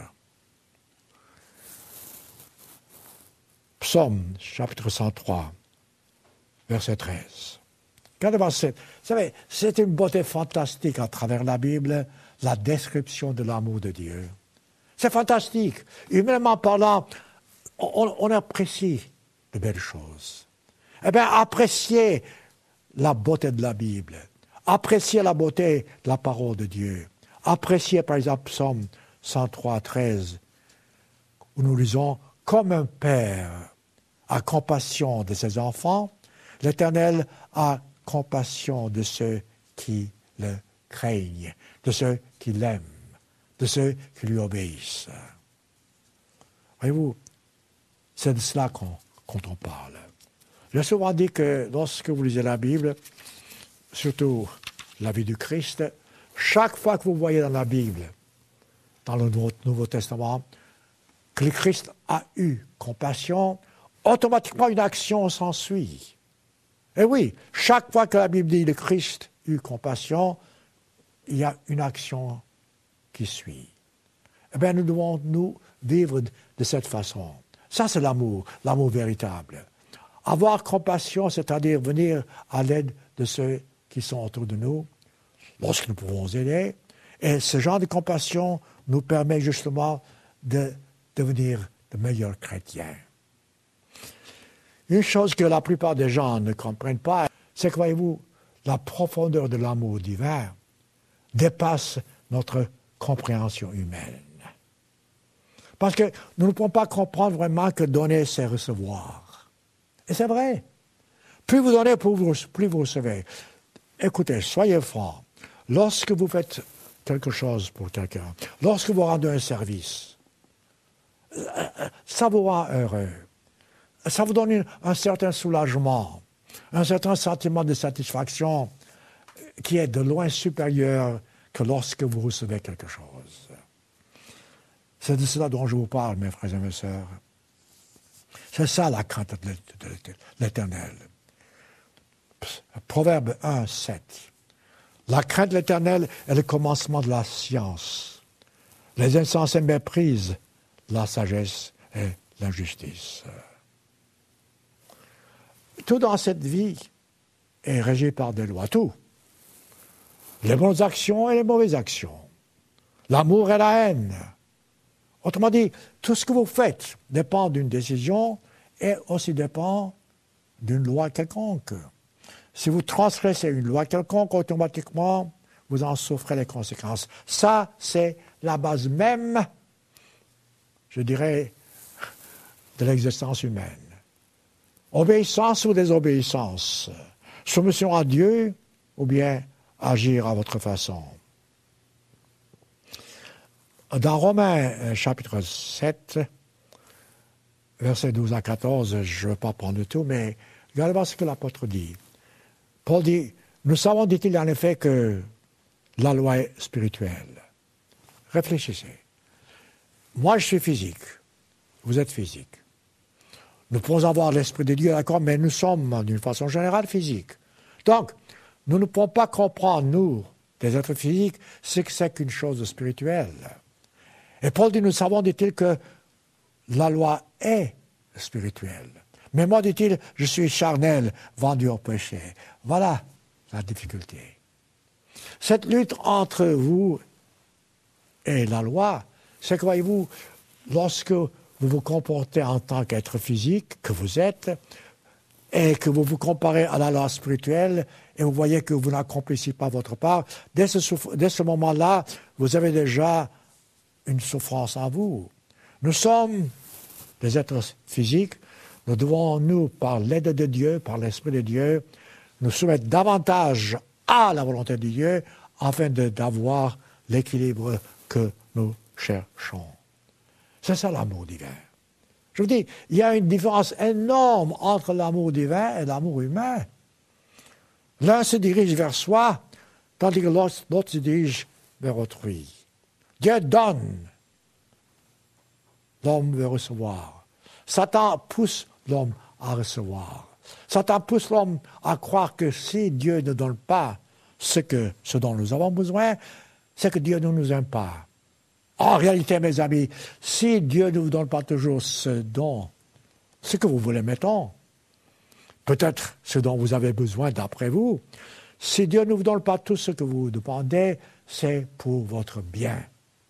Psaume, chapitre 103, verset 13. Vous savez, c'est une beauté fantastique à travers la Bible, la description de l'amour de Dieu. C'est fantastique. Humainement parlant, on apprécie de belles choses. Eh bien, appréciez la beauté de la Bible. Appréciez la beauté de la parole de Dieu. Appréciez, par exemple, Psaume 103, 13, où nous lisons « Comme un père a compassion de ses enfants, l'Éternel a compassion de ceux qui le craignent, de ceux qui l'aiment, de ceux qui lui obéissent. » Voyez-vous, c'est de cela qu'on parle. J'ai souvent dit que lorsque vous lisez la Bible, surtout la vie du Christ, chaque fois que vous voyez dans la Bible, dans le Nouveau Testament, que le Christ a eu compassion, automatiquement une action s'ensuit. Et oui, chaque fois que la Bible dit le Christ eut compassion, il y a une action qui suit. Eh bien, nous devons nous vivre de cette façon. Ça, c'est l'amour véritable. Avoir compassion, c'est-à-dire venir à l'aide de ceux qui sont autour de nous, lorsque nous pouvons aider. Et ce genre de compassion nous permet justement de devenir de meilleurs chrétiens. Une chose que la plupart des gens ne comprennent pas, c'est que, voyez-vous, la profondeur de l'amour divin dépasse notre compréhension humaine. Parce que nous ne pouvons pas comprendre vraiment que donner, c'est recevoir. Et c'est vrai. Plus vous donnez, plus vous recevez. Écoutez, soyez francs. Lorsque vous faites quelque chose pour quelqu'un, lorsque vous rendez un service, ça vous rend heureux. Ça vous donne un certain soulagement, un certain sentiment de satisfaction qui est de loin supérieur que lorsque vous recevez quelque chose. C'est de cela dont je vous parle, mes frères et mes sœurs. C'est ça la crainte de l'Éternel. Proverbe 1, 7. La crainte de l'Éternel est le commencement de la science. Les insensés méprisent la sagesse et la justice. Tout dans cette vie est régi par des lois, tout. Les bonnes actions et les mauvaises actions. L'amour et la haine. Autrement dit, tout ce que vous faites dépend d'une décision et aussi dépend d'une loi quelconque. Si vous transgressez une loi quelconque, automatiquement, vous en souffrez les conséquences. Ça, c'est la base même, je dirais, de l'existence humaine. Obéissance ou désobéissance, soumission à Dieu ou bien agir à votre façon. Dans Romains chapitre 7, versets 12 à 14, je ne veux pas prendre tout, mais regardez voir ce que l'apôtre dit. Paul dit, nous savons, dit-il en effet, que la loi est spirituelle. Réfléchissez. Moi, je suis physique. Vous êtes physique. Nous pouvons avoir l'Esprit de Dieu, d'accord, mais nous sommes, d'une façon générale, physiques. Donc, nous ne pouvons pas comprendre, nous, des êtres physiques, ce que c'est qu'une chose spirituelle. Et Paul dit, nous savons, dit-il, que la loi est spirituelle. Mais moi, dit-il, je suis charnel, vendu au péché. Voilà la difficulté. Cette lutte entre vous et la loi, c'est que, voyez-vous, lorsque vous vous comportez en tant qu'être physique, que vous êtes, et que vous vous comparez à la loi spirituelle, et vous voyez que vous n'accomplissez pas votre part, dès ce moment-là, vous avez déjà une souffrance en vous. Nous sommes des êtres physiques, nous devons, nous, par l'aide de Dieu, par l'Esprit de Dieu, nous soumettre davantage à la volonté de Dieu afin d'avoir l'équilibre que nous cherchons. C'est ça l'amour divin. Je vous dis, il y a une différence énorme entre l'amour divin et l'amour humain. L'un se dirige vers soi, tandis que l'autre se dirige vers autrui. Dieu donne, l'homme veut recevoir. Satan pousse l'homme à recevoir. Satan pousse l'homme à croire que si Dieu ne donne pas ce dont nous avons besoin, c'est que Dieu ne nous aime pas. En réalité, mes amis, si Dieu ne vous donne pas toujours ce que vous voulez, mettons, peut-être ce dont vous avez besoin d'après vous, si Dieu ne vous donne pas tout ce que vous demandez, c'est pour votre bien.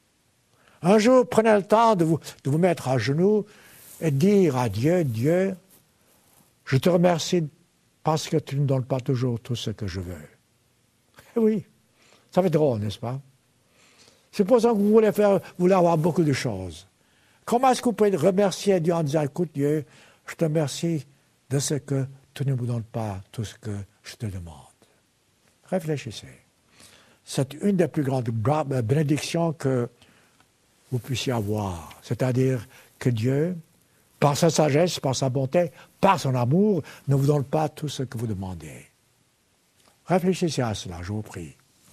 Un jour, prenez le temps de vous mettre à genoux et dire à Dieu, Dieu, je te remercie parce que tu ne donnes pas toujours tout ce que je veux. Et oui, ça fait drôle, n'est-ce pas? C'est pour ça que vous voulez avoir beaucoup de choses. Comment est-ce que vous pouvez remercier Dieu en disant, écoute Dieu, je te remercie de ce que tu ne me donnes pas tout ce que je te demande. Réfléchissez. C'est une des plus grandes bénédictions que vous puissiez avoir. C'est-à-dire que Dieu, par sa sagesse, par sa bonté, par son amour, ne vous donne pas tout ce que vous demandez. Réfléchissez à cela, je vous prie.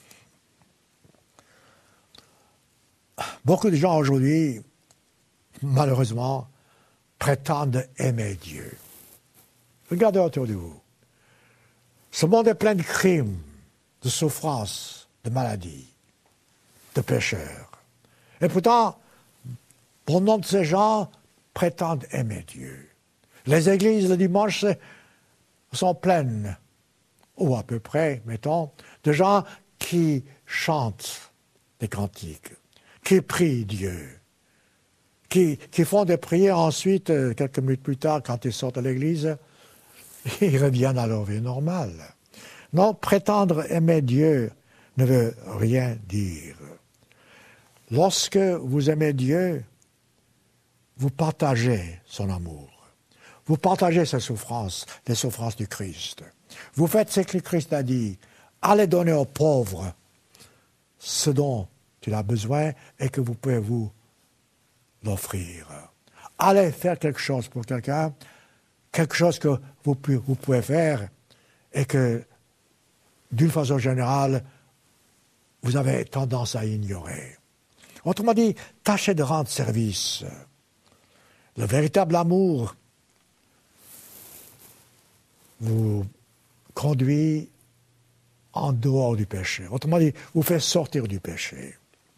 Beaucoup de gens aujourd'hui, malheureusement, prétendent aimer Dieu. Regardez autour de vous. Ce monde est plein de crimes, de souffrances, de maladies, de pécheurs. Et pourtant, bon nombre de ces gens prétendent aimer Dieu. Les églises le dimanche sont pleines, ou à peu près, mettons, de gens qui chantent des cantiques, qui prient Dieu, qui font des prières ensuite, quelques minutes plus tard, quand ils sortent de l'église, ils reviennent à leur vie normale. Non, prétendre aimer Dieu ne veut rien dire. Lorsque vous aimez Dieu, vous partagez son amour. Vous partagez ses souffrances, les souffrances du Christ. Vous faites ce que le Christ a dit. Allez donner aux pauvres ce dont il a besoin et que vous pouvez vous l'offrir. Allez faire quelque chose pour quelqu'un, quelque chose que vous pouvez faire et que, d'une façon générale, vous avez tendance à ignorer. Autrement dit, tâchez de rendre service. Le véritable amour vous conduit en dehors du péché. Autrement dit, vous fait sortir du péché.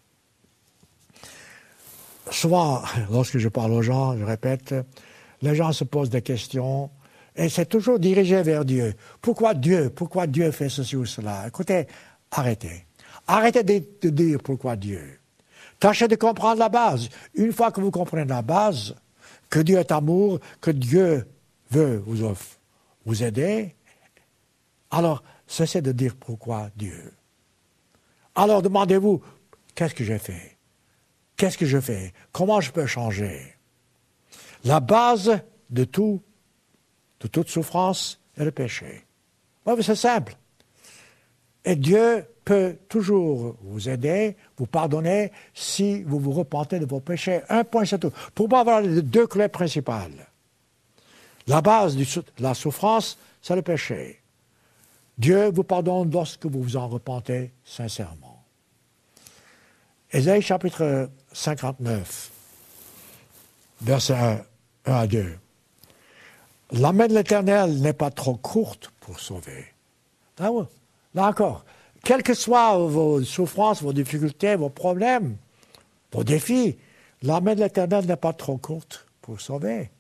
Souvent, lorsque je parle aux gens, je répète, les gens se posent des questions et c'est toujours dirigé vers Dieu. Pourquoi Dieu? Pourquoi Dieu fait ceci ou cela? Écoutez, arrêtez. Arrêtez de dire pourquoi Dieu. Tâchez de comprendre la base. Une fois que vous comprenez la base, que Dieu est amour, que Dieu veut vous aider, alors cessez de dire pourquoi Dieu. Alors demandez-vous, qu'est-ce que j'ai fait? Qu'est-ce que je fais? Comment je peux changer? La base de toute souffrance est le péché. Oui, mais c'est simple. Et Dieu peut toujours vous aider, vous pardonner, si vous vous repentez de vos péchés. Un point, c'est tout. Pour moi, voilà les deux clés principales. La base de la souffrance, c'est le péché. Dieu vous pardonne lorsque vous vous en repentez sincèrement. Ésaïe chapitre 59, versets 1 à 2. La main de l'Éternel n'est pas trop courte pour sauver. Là encore, quelles que soient vos souffrances, vos difficultés, vos problèmes, vos défis, la main de l'Éternel n'est pas trop courte pour sauver.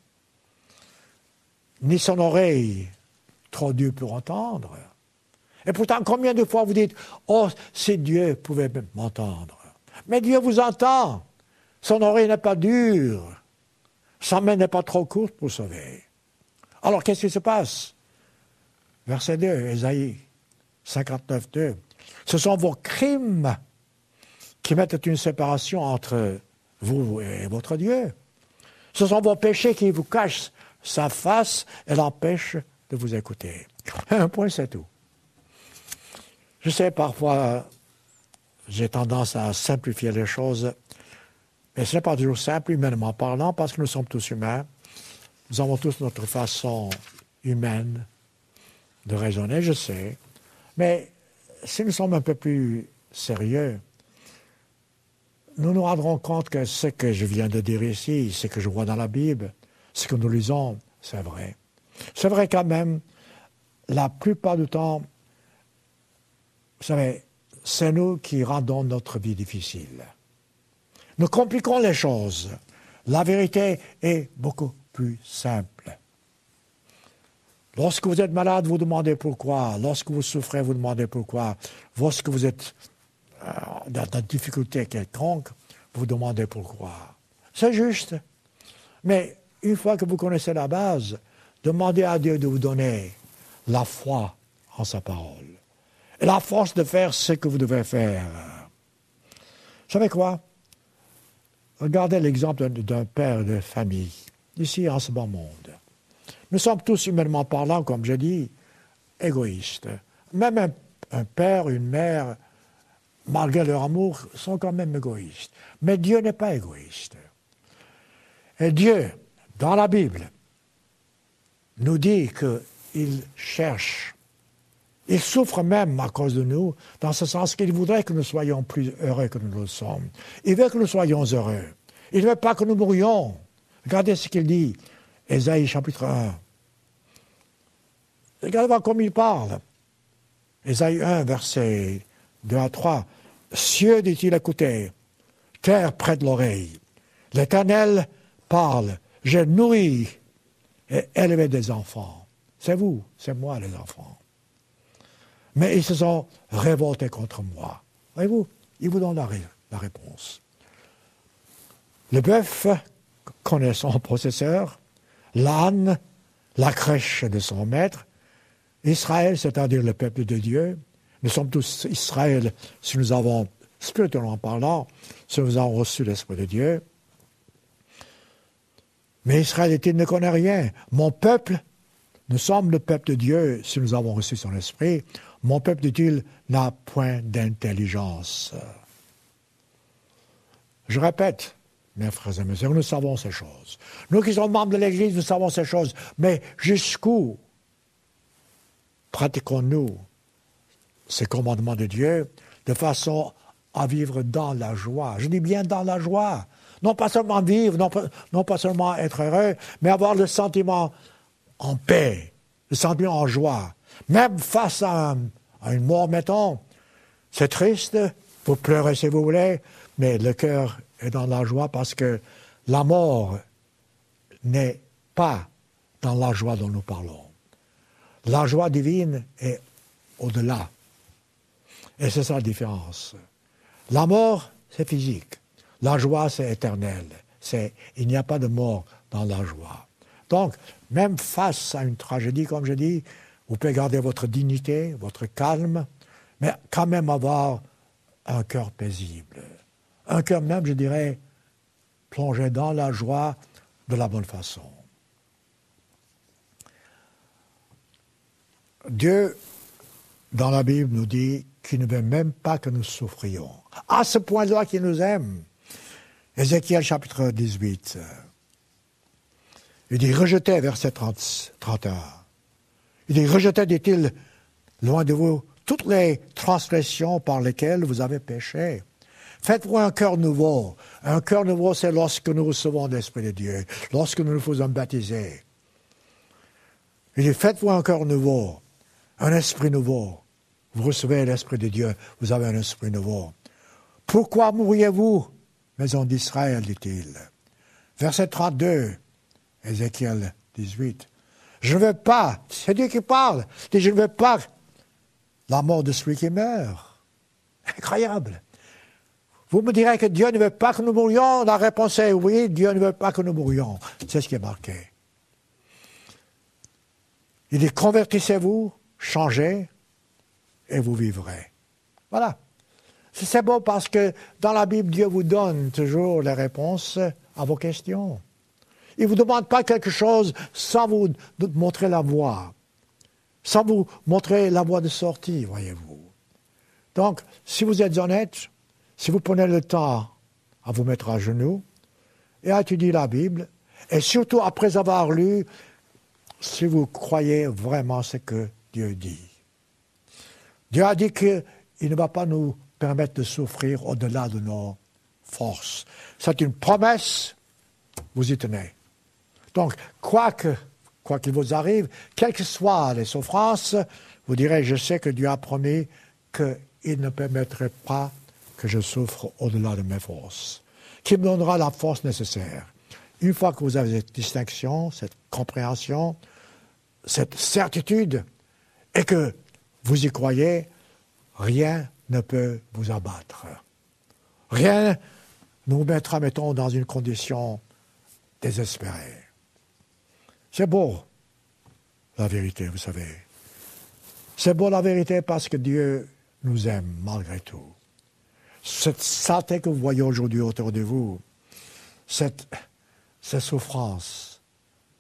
Ni son oreille trop dure pour entendre. Et pourtant, combien de fois vous dites « Oh, si Dieu pouvait m'entendre ». Mais Dieu vous entend. Son oreille n'est pas dure. Sa main n'est pas trop courte pour sauver. Alors, qu'est-ce qui se passe? Verset 2, Ésaïe 59, 2. Ce sont vos crimes qui mettent une séparation entre vous et votre Dieu. Ce sont vos péchés qui vous cachent sa face et l'empêchent de vous écouter. Un point, c'est tout. Je sais, parfois, j'ai tendance à simplifier les choses, mais ce n'est pas toujours simple, humainement parlant, parce que nous sommes tous humains. Nous avons tous notre façon humaine de raisonner, je sais. Mais si nous sommes un peu plus sérieux, nous nous rendrons compte que ce que je viens de dire ici, ce que je vois dans la Bible, ce que nous lisons, c'est vrai. C'est vrai quand même, la plupart du temps, vous savez, c'est nous qui rendons notre vie difficile. Nous compliquons les choses. La vérité est beaucoup plus simple. Lorsque vous êtes malade, vous demandez pourquoi. Lorsque vous souffrez, vous demandez pourquoi. Lorsque vous êtes dans une difficulté quelconque, vous demandez pourquoi. C'est juste. Mais une fois que vous connaissez la base, demandez à Dieu de vous donner la foi en sa parole. Et la force de faire ce que vous devez faire. Vous savez quoi? Regardez l'exemple d'un père de famille, ici en ce bas monde. Nous sommes tous, humainement parlant, comme je dis, égoïstes. Même un père, une mère, malgré leur amour, sont quand même égoïstes. Mais Dieu n'est pas égoïste. Et Dieu, dans la Bible, nous dit qu'il cherche, il souffre même à cause de nous, dans ce sens qu'il voudrait que nous soyons plus heureux que nous le sommes. Il veut que nous soyons heureux. Il ne veut pas que nous mourions. Regardez ce qu'il dit, Ésaïe chapitre 1. Regardez comme il parle. Ésaïe 1, versets 2 à 3. Cieux, dit-il, écoutez, terre près de l'oreille. L'Éternel parle, j'ai nourri et élevé des enfants. C'est vous, c'est moi les enfants. Mais ils se sont révoltés contre moi. Voyez-vous, il vous donne la réponse. Le bœuf connaît son possesseur, l'âne, la crèche de son maître, Israël, c'est-à-dire le peuple de Dieu, nous sommes tous Israël si nous avons, spirituellement parlant, si nous avons reçu l'Esprit de Dieu. Mais Israël, dit-il, ne connaît rien. Mon peuple, nous sommes le peuple de Dieu si nous avons reçu son Esprit. Mon peuple, dit-il, n'a point d'intelligence. Je répète, mes frères et mes sœurs, nous savons ces choses. Nous qui sommes membres de l'Église, nous savons ces choses. Mais jusqu'où pratiquons-nous ces commandements de Dieu de façon à vivre dans la joie? Je dis bien dans la joie. Non pas seulement vivre, non pas seulement être heureux, mais avoir le sentiment en paix, le sentiment en joie. Même face à une mort, mettons, c'est triste, vous pleurez si vous voulez, mais le cœur est dans la joie parce que la mort n'est pas dans la joie dont nous parlons. La joie divine est au-delà. Et c'est ça la différence. La mort, c'est physique. La joie, c'est éternel. Il n'y a pas de mort dans la joie. Donc, même face à une tragédie, comme je dis, vous pouvez garder votre dignité, votre calme, mais quand même avoir un cœur paisible. Un cœur même, je dirais, plongé dans la joie de la bonne façon. Dieu, dans la Bible, nous dit qu'il ne veut même pas que nous souffrions. À ce point-là qu'il nous aime. Ézéchiel chapitre 18. Il dit, rejetez, verset 31. Il dit, rejetez, dit-il, loin de vous, toutes les transgressions par lesquelles vous avez péché. Faites-vous un cœur nouveau. Un cœur nouveau, c'est lorsque nous recevons l'Esprit de Dieu, lorsque nous nous faisons baptiser. Il dit, faites-vous un cœur nouveau, un esprit nouveau. Vous recevez l'Esprit de Dieu, vous avez un esprit nouveau. Pourquoi mourriez-vous, maison d'Israël, dit-il. Verset 32, Ézéchiel 18. Je ne veux pas, c'est Dieu qui parle, il dit, je ne veux pas la mort de celui qui meurt. Incroyable. Vous me direz que Dieu ne veut pas que nous mourions. La réponse est oui, Dieu ne veut pas que nous mourions. C'est ce qui est marqué. Il dit, convertissez-vous, changez, et vous vivrez. Voilà. C'est beau parce que dans la Bible, Dieu vous donne toujours les réponses à vos questions. Il ne vous demande pas quelque chose sans vous montrer la voie, sans vous montrer la voie de sortie, voyez-vous. Donc, si vous êtes honnête, si vous prenez le temps à vous mettre à genoux et à étudier la Bible, et surtout après avoir lu, si vous croyez vraiment ce que Dieu dit. Dieu a dit qu'il ne va pas nous permettre de souffrir au-delà de nos forces. C'est une promesse, vous y tenez. Donc, quoi qu'il vous arrive, quelles que soient les souffrances, vous direz, je sais que Dieu a promis qu'il ne permettrait pas que je souffre au-delà de mes forces, qu'il me donnera la force nécessaire. Une fois que vous avez cette distinction, cette compréhension, cette certitude, et que vous y croyez, rien ne peut vous abattre. Rien ne vous mettra, mettons, dans une condition désespérée. C'est beau, la vérité, vous savez. C'est beau, la vérité, parce que Dieu nous aime malgré tout. Cette saleté que vous voyez aujourd'hui autour de vous, ces souffrances,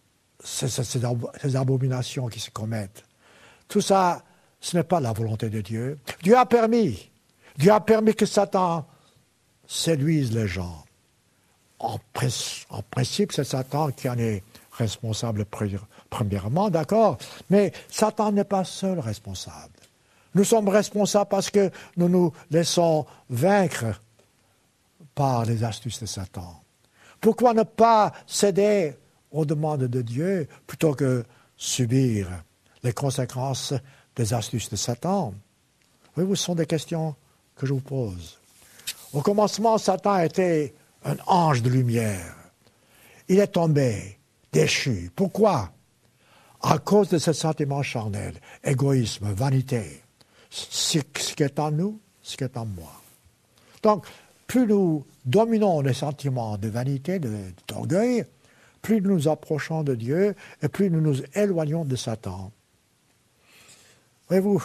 ces abominations qui se commettent, tout ça, ce n'est pas la volonté de Dieu. Dieu a permis que Satan séduise les gens. En principe, c'est Satan qui en est responsable premièrement, d'accord, mais Satan n'est pas seul responsable. Nous sommes responsables parce que nous nous laissons vaincre par les astuces de Satan. Pourquoi ne pas céder aux demandes de Dieu plutôt que subir les conséquences des astuces de Satan? Oui, ce sont des questions que je vous pose. Au commencement, Satan était un ange de lumière. Il est tombé, déchu. Pourquoi? À cause de ce sentiment charnel, égoïsme, vanité. Ce qui est en nous, ce qui est en moi. Donc, plus nous dominons les sentiments de vanité, d'orgueil, plus nous nous approchons de Dieu et plus nous nous éloignons de Satan. Voyez-vous,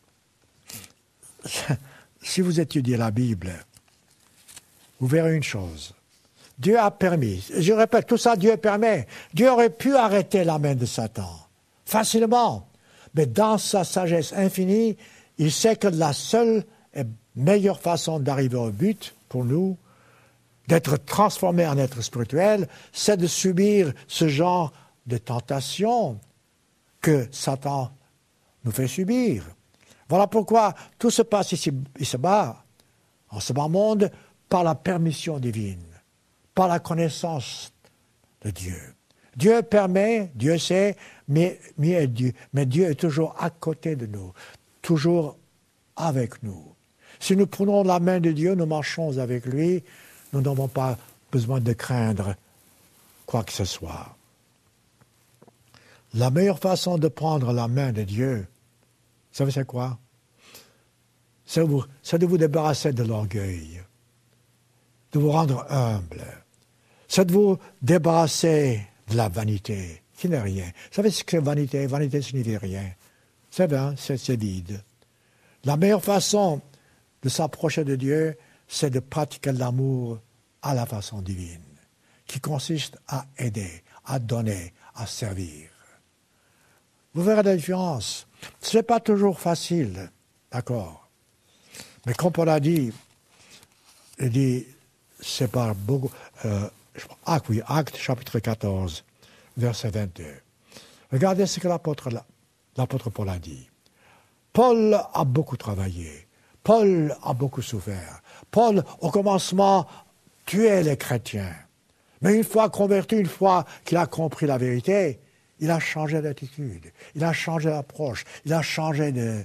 si vous étudiez la Bible, vous verrez une chose. Dieu a permis, je répète, tout ça, Dieu permet. Dieu aurait pu arrêter la main de Satan, facilement. Mais dans sa sagesse infinie, il sait que la seule et meilleure façon d'arriver au but, pour nous, d'être transformé en être spirituel, c'est de subir ce genre de tentation que Satan nous fait subir. Voilà pourquoi tout se passe ici-bas, en ce bas monde, par la permission divine, par la connaissance de Dieu. Dieu permet, Dieu sait, mais Dieu est toujours à côté de nous, toujours avec nous. Si nous prenons la main de Dieu, nous marchons avec lui, nous n'avons pas besoin de craindre quoi que ce soit. La meilleure façon de prendre la main de Dieu, vous savez c'est quoi? C'est de vous débarrasser de l'orgueil, de vous rendre humble. C'est de vous débarrasser de la vanité, qui n'est rien. Vous savez ce que c'est vanité? Vanité signifie rien. C'est vain, c'est vide. La meilleure façon de s'approcher de Dieu, c'est de pratiquer l'amour à la façon divine, qui consiste à aider, à donner, à servir. Vous verrez la différence. Ce n'est pas toujours facile, d'accord? Mais comme on l'a dit, il dit, c'est par beaucoup... Actes chapitre 14, verset 22. Regardez ce que l'apôtre Paul a dit. Paul a beaucoup travaillé. Paul a beaucoup souffert. Paul, au commencement, tuait les chrétiens. Mais une fois converti, une fois qu'il a compris la vérité, il a changé d'attitude, il a changé d'approche, il a changé de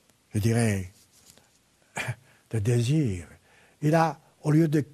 désir. Il a, au lieu de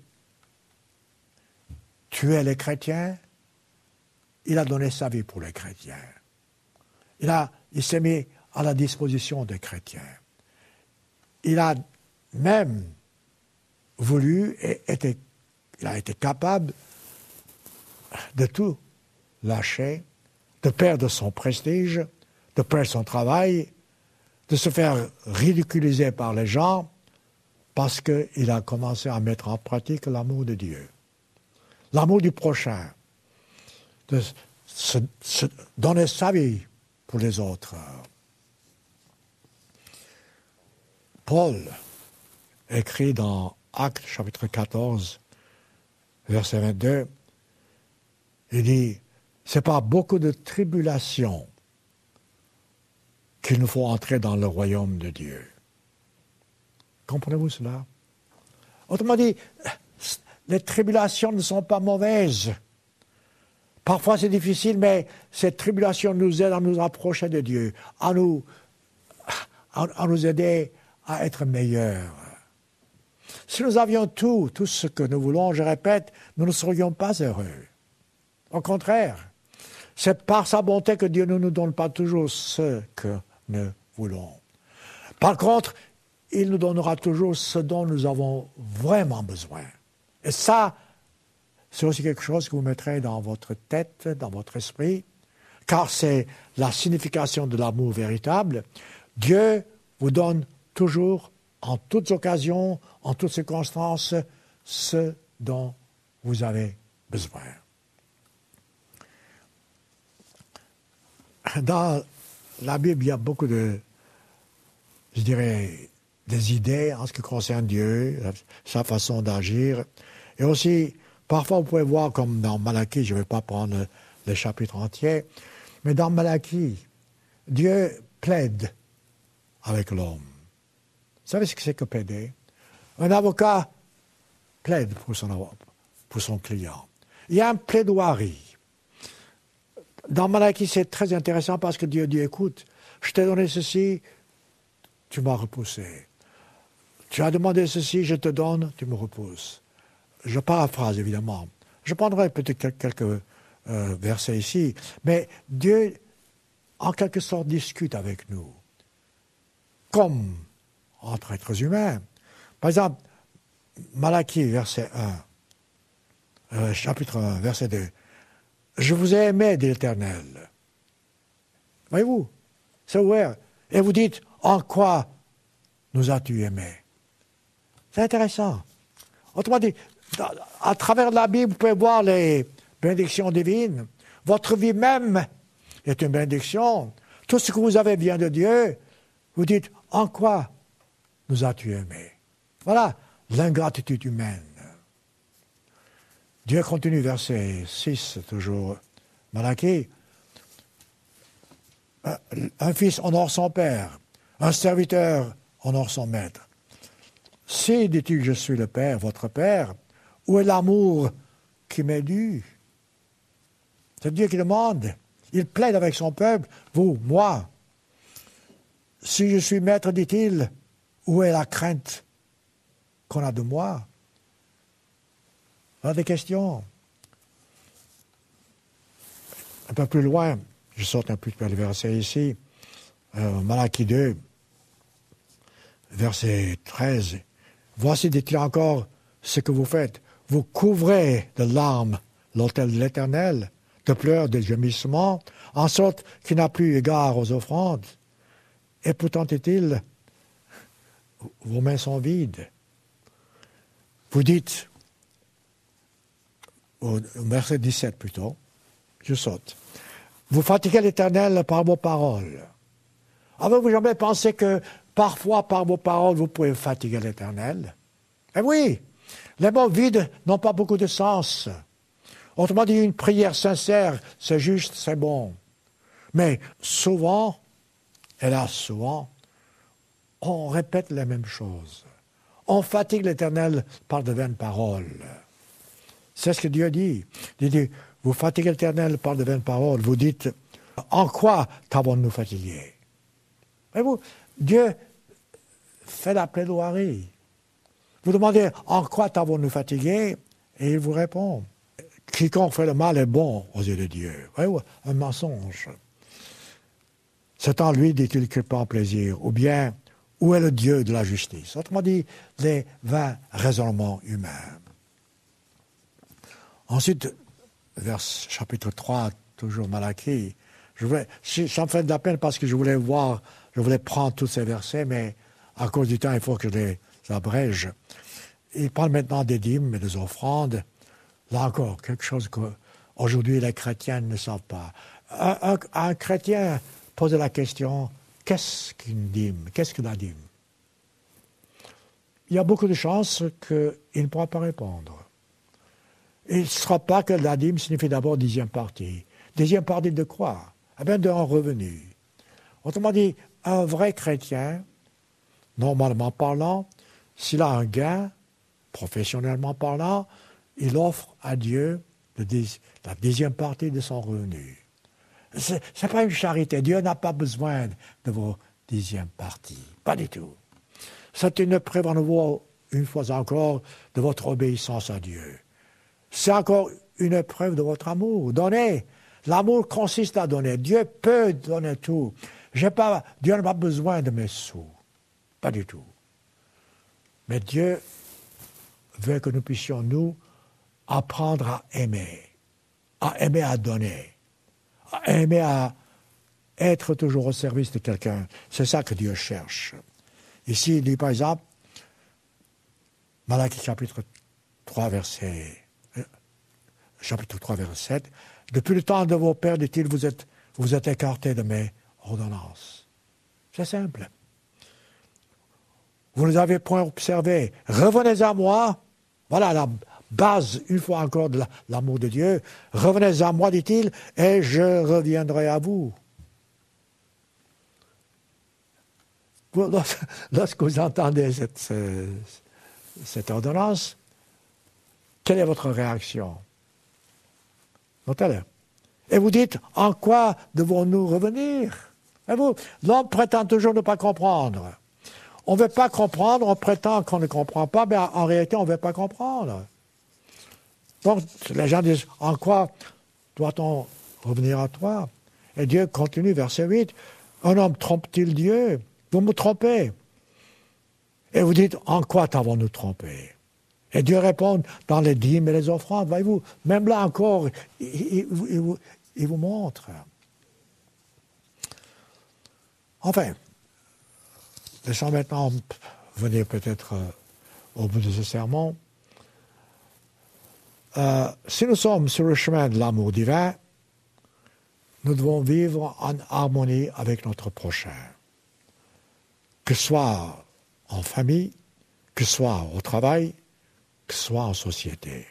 tuer les chrétiens, il a donné sa vie pour les chrétiens. Il s'est mis à la disposition des chrétiens. Il a même voulu et il a été capable de tout lâcher, de perdre son prestige, de perdre son travail, de se faire ridiculiser par les gens parce qu'il a commencé à mettre en pratique l'amour de Dieu. L'amour du prochain, de se donner sa vie pour les autres. Paul écrit dans Actes chapitre 14, verset 22, il dit, c'est par beaucoup de tribulations qu'il nous faut entrer dans le royaume de Dieu. Comprenez-vous cela? Autrement dit, les tribulations ne sont pas mauvaises. Parfois c'est difficile, mais ces tribulations nous aident à nous rapprocher de Dieu, à nous aider à être meilleurs. Si nous avions tout ce que nous voulons, je répète, nous ne serions pas heureux. Au contraire, c'est par sa bonté que Dieu ne nous donne pas toujours ce que nous voulons. Par contre, il nous donnera toujours ce dont nous avons vraiment besoin. Et ça, c'est aussi quelque chose que vous mettrez dans votre tête, dans votre esprit, car c'est la signification de l'amour véritable. Dieu vous donne toujours, en toutes occasions, en toutes circonstances, ce dont vous avez besoin. Dans la Bible, il y a beaucoup des idées en ce qui concerne Dieu, sa façon d'agir. Et aussi, parfois, vous pouvez voir, comme dans Malachie, je ne vais pas prendre le chapitre entier, mais dans Malachie, Dieu plaide avec l'homme. Vous savez ce que c'est que plaider? Un avocat plaide pour son client. Il y a une plaidoirie. Dans Malachie, c'est très intéressant parce que Dieu dit, écoute, je t'ai donné ceci, tu m'as repoussé. Tu as demandé ceci, je te donne, tu me repousses. Je paraphrase, évidemment. Je prendrai peut-être quelques versets ici, mais Dieu, en quelque sorte, discute avec nous, comme entre êtres humains. Par exemple, Malachie, verset 1, chapitre 1, verset 2. Je vous ai aimé, dit l'Éternel. Voyez-vous, c'est ouvert. Et vous dites, en quoi nous as-tu aimés? C'est intéressant. Autrement dit, à travers la Bible, vous pouvez voir les bénédictions divines. Votre vie même est une bénédiction. Tout ce que vous avez vient de Dieu. Vous dites, en quoi nous as-tu aimés? Voilà l'ingratitude humaine. Dieu continue, verset 6, toujours, Malachie. Un fils honore son père, un serviteur honore son maître. Si, dit-il, je suis le Père, votre Père, où est l'amour qui m'est dû? C'est Dieu qui demande. Il plaide avec son peuple, vous, moi. Si je suis maître, dit-il, où est la crainte qu'on a de moi? Voilà des questions. Un peu plus loin, je saute un peu le verset ici, Malachie 2, verset 13. Voici, dit-il encore, ce que vous faites. Vous couvrez de larmes l'autel de l'Éternel, de pleurs, de gémissements, en sorte qu'il n'a plus égard aux offrandes. Et pourtant, dit-il, vos mains sont vides. Vous dites, au verset 17 plutôt, je saute, vous fatiguez l'Éternel par vos paroles. Avez-vous jamais pensé que parfois, par vos paroles, vous pouvez fatiguer l'Éternel? Eh oui, les mots vides n'ont pas beaucoup de sens. Autrement dit, une prière sincère, c'est juste, c'est bon. Mais souvent, hélas souvent, on répète les mêmes choses. On fatigue l'Éternel par de vaines paroles. C'est ce que Dieu dit. Il dit, vous fatiguez l'Éternel par de vaines paroles. Vous dites, en quoi t'avons-nous fatigué? Voyez-vous, Dieu fait la plaidoirie. Vous demandez, en quoi t'avons-nous fatigué? Et il vous répond, quiconque fait le mal est bon aux yeux de Dieu. Voyez-vous, un mensonge. C'est en lui, dit-il, qu'il prend plaisir. Ou bien, où est le Dieu de la justice? Autrement dit, les vains raisonnements humains. Ensuite, vers chapitre 3, toujours Malachie, ça me fait de la peine parce que je voulais prendre tous ces versets, mais à cause du temps, il faut que je les abrège. Il parle maintenant des dîmes et des offrandes. Là encore, quelque chose qu'aujourd'hui les chrétiens ne savent pas. Un chrétien pose la question, qu'est-ce qu'une dîme? Qu'est-ce que la dîme? Il y a beaucoup de chances qu'il ne pourra pas répondre. Il ne sera pas que la dîme signifie d'abord dixième partie. Dixième partie de quoi? Eh bien, d'un revenu. Autrement dit, un vrai chrétien, normalement parlant, s'il a un gain, professionnellement parlant, il offre à Dieu la dixième partie de son revenu. Ce n'est pas une charité. Dieu n'a pas besoin de vos dixièmes parties. Pas du tout. C'est une preuve à nouveau, une fois encore, de votre obéissance à Dieu. C'est encore une preuve de votre amour. Donnez. L'amour consiste à donner. Dieu peut donner tout. Dieu n'a pas besoin de mes sous. Pas du tout. Mais Dieu veut que nous puissions, nous, apprendre à aimer à donner, à aimer à être toujours au service de quelqu'un. C'est ça que Dieu cherche. Ici, il dit par exemple, Malachie chapitre 3, verset 7, « Depuis le temps de vos pères, dit-il, vous êtes écartés de mes ordonnances. » C'est simple. Vous ne les avez point observés. Revenez à moi. Voilà la base, une fois encore, de l'amour de Dieu. Revenez à moi, dit-il, et je reviendrai à vous. Lorsque vous entendez cette ordonnance, quelle est votre réaction? Notez-le. Et vous dites, en quoi devons-nous revenir? L'homme prétend toujours ne pas comprendre. On ne veut pas comprendre, on prétend qu'on ne comprend pas, mais en réalité, on ne veut pas comprendre. Donc, les gens disent, en quoi doit-on revenir à toi? Et Dieu continue, verset 8, un homme trompe-t-il Dieu? Vous me trompez. Et vous dites, en quoi t'avons-nous trompé? Et Dieu répond, dans les dîmes et les offrandes. Voyez-vous, même là encore, il vous montre. Enfin, laissons maintenant venir peut-être au bout de ce sermon. Si nous sommes sur le chemin de l'amour divin, nous devons vivre en harmonie avec notre prochain. Que ce soit en famille, que ce soit au travail, que ce soit en société.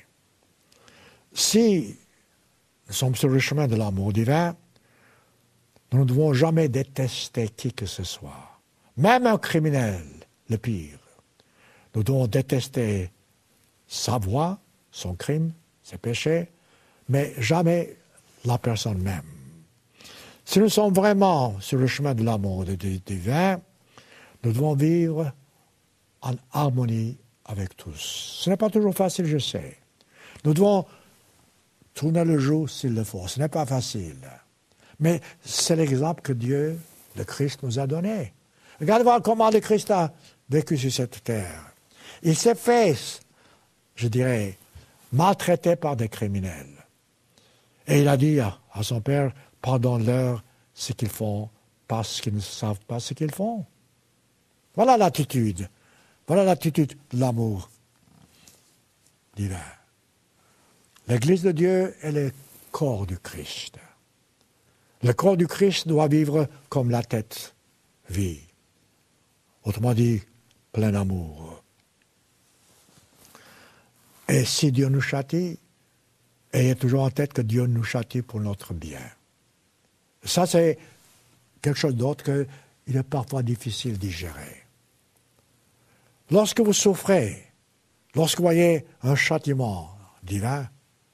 Si nous sommes sur le chemin de l'amour divin, nous ne devons jamais détester qui que ce soit. Même un criminel, le pire. Nous devons détester sa voix, son crime, ses péchés, mais jamais la personne même. Si nous sommes vraiment sur le chemin de l'amour divin, nous devons vivre en harmonie avec tous. Ce n'est pas toujours facile, je sais. Nous devons tourner le joug s'il le faut. Ce n'est pas facile. Mais c'est l'exemple que Dieu, le Christ, nous a donné. Regardez voir comment le Christ a vécu sur cette terre. Il s'est fait, je dirais, maltraité par des criminels. Et il a dit à son Père, pardonne-leur ce qu'ils font parce qu'ils ne savent pas ce qu'ils font. Voilà l'attitude. Voilà l'attitude de l'amour divin. L'Église de Dieu est le corps du Christ. Le corps du Christ doit vivre comme la tête vit. Autrement dit, plein d'amour. Et si Dieu nous châtie, ayez toujours en tête que Dieu nous châtie pour notre bien. Ça, c'est quelque chose d'autre qu'il est parfois difficile d'y gérer. Lorsque vous souffrez, lorsque vous voyez un châtiment divin,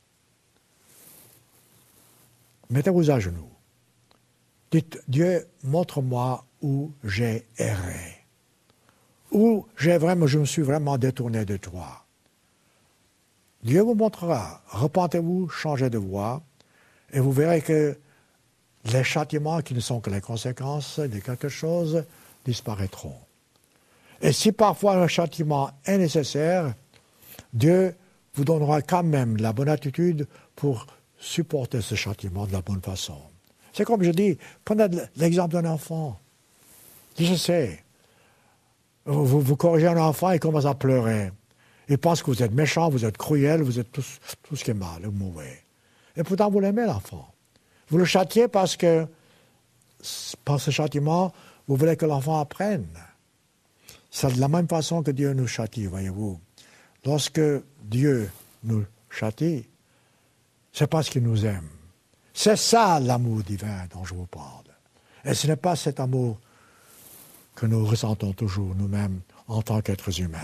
mettez-vous à genoux. Dites, Dieu, montre-moi où j'ai erré. Où je me suis vraiment détourné de toi. Dieu vous montrera. Repentez-vous, changez de voie, et vous verrez que les châtiments qui ne sont que les conséquences de quelque chose disparaîtront. Et si parfois un châtiment est nécessaire, Dieu vous donnera quand même la bonne attitude pour supporter ce châtiment de la bonne façon. C'est comme je dis, prenez l'exemple d'un enfant. Je sais, vous corrigez un enfant, il commence à pleurer. Il pense que vous êtes méchant, vous êtes cruel, vous êtes tout ce qui est mal ou mauvais. Et pourtant, vous l'aimez, l'enfant. Vous le châtiez parce que, par ce châtiment, vous voulez que l'enfant apprenne. C'est de la même façon que Dieu nous châtie, voyez-vous. Lorsque Dieu nous châtie, c'est parce qu'il nous aime. C'est ça l'amour divin dont je vous parle. Et ce n'est pas cet amour que nous ressentons toujours nous-mêmes en tant qu'êtres humains.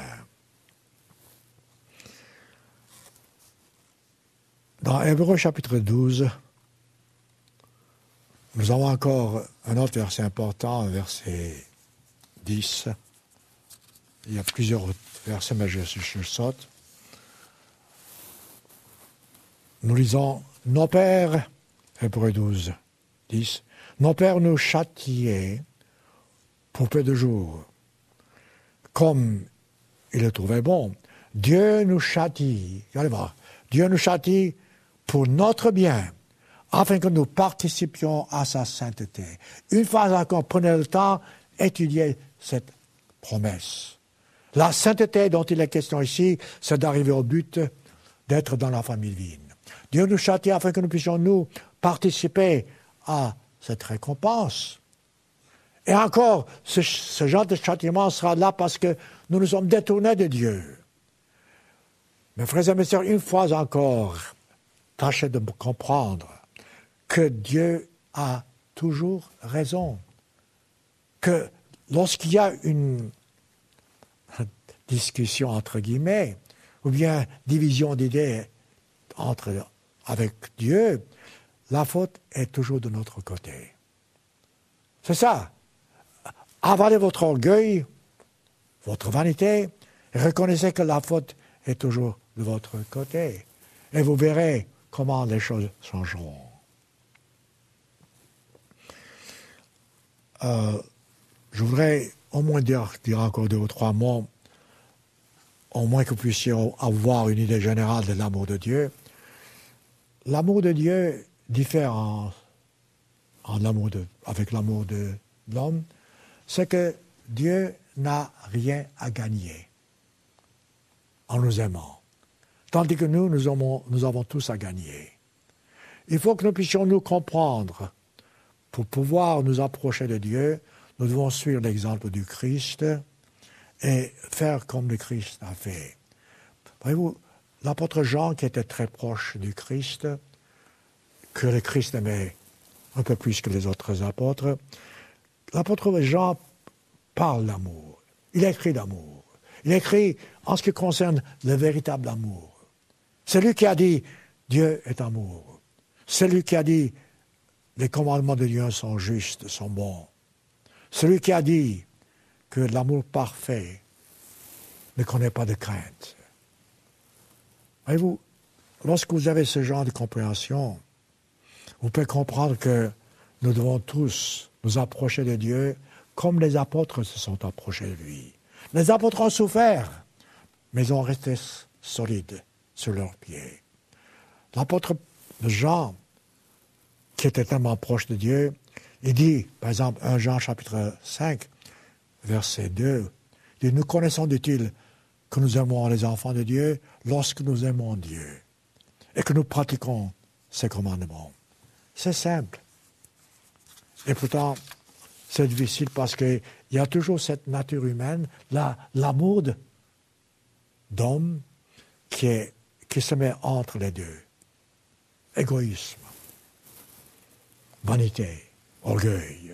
Dans Hébreux chapitre 12, nous avons encore un autre verset important, un verset 10. Il y a plusieurs versets, mais je saute. Nous lisons, nos pères, Hébreux 12, 10, nos pères nous châtiaient pour peu de jours, comme ils le trouvaient bon. Dieu nous châtie, allez voir, Dieu nous châtie pour notre bien, afin que nous participions à sa sainteté. Une fois encore, prenez le temps d'étudier cette promesse. La sainteté dont il est question ici, c'est d'arriver au but d'être dans la famille divine. Dieu nous châtie afin que nous puissions, nous, participer à cette récompense. Et encore, ce genre de châtiment sera là parce que nous nous sommes détournés de Dieu. Mes frères et mes sœurs, une fois encore, tâchez de comprendre que Dieu a toujours raison. Que lorsqu'il y a une discussion entre guillemets, ou bien division d'idées avec Dieu, la faute est toujours de notre côté. C'est ça. Avalez votre orgueil, votre vanité, et reconnaissez que la faute est toujours de votre côté. Et vous verrez comment les choses changeront. Je voudrais au moins dire encore 2 ou 3 mots, au moins que vous puissiez avoir une idée générale de l'amour de Dieu. L'amour de Dieu diffère avec l'amour de l'homme, c'est que Dieu n'a rien à gagner en nous aimant, tandis que nous avons tous à gagner. Il faut que nous puissions nous comprendre. Pour pouvoir nous approcher de Dieu, nous devons suivre l'exemple du Christ et faire comme le Christ a fait. Voyez-vous, l'apôtre Jean, qui était très proche du Christ, que le Christ aimait un peu plus que les autres apôtres, l'apôtre Jean parle d'amour. Il écrit d'amour. Il écrit en ce qui concerne le véritable amour. C'est lui qui a dit « Dieu est amour ». C'est lui qui a dit « Les commandements de Dieu sont justes, sont bons ». Celui qui a dit que l'amour parfait ne connaît pas de crainte. Voyez-vous, lorsque vous avez ce genre de compréhension, vous pouvez comprendre que nous devons tous nous approcher de Dieu comme les apôtres se sont approchés de lui. Les apôtres ont souffert, mais ils ont resté solides sur leurs pieds. L'apôtre Jean, qui était tellement proche de Dieu, il dit, par exemple, 1 Jean chapitre 5, verset 2, il dit, nous connaissons, dit-il, que nous aimons les enfants de Dieu lorsque nous aimons Dieu et que nous pratiquons ses commandements. C'est simple. Et pourtant, c'est difficile parce qu'il y a toujours cette nature humaine, l'amour d'homme qui se met entre les deux. Égoïsme, vanité, orgueil.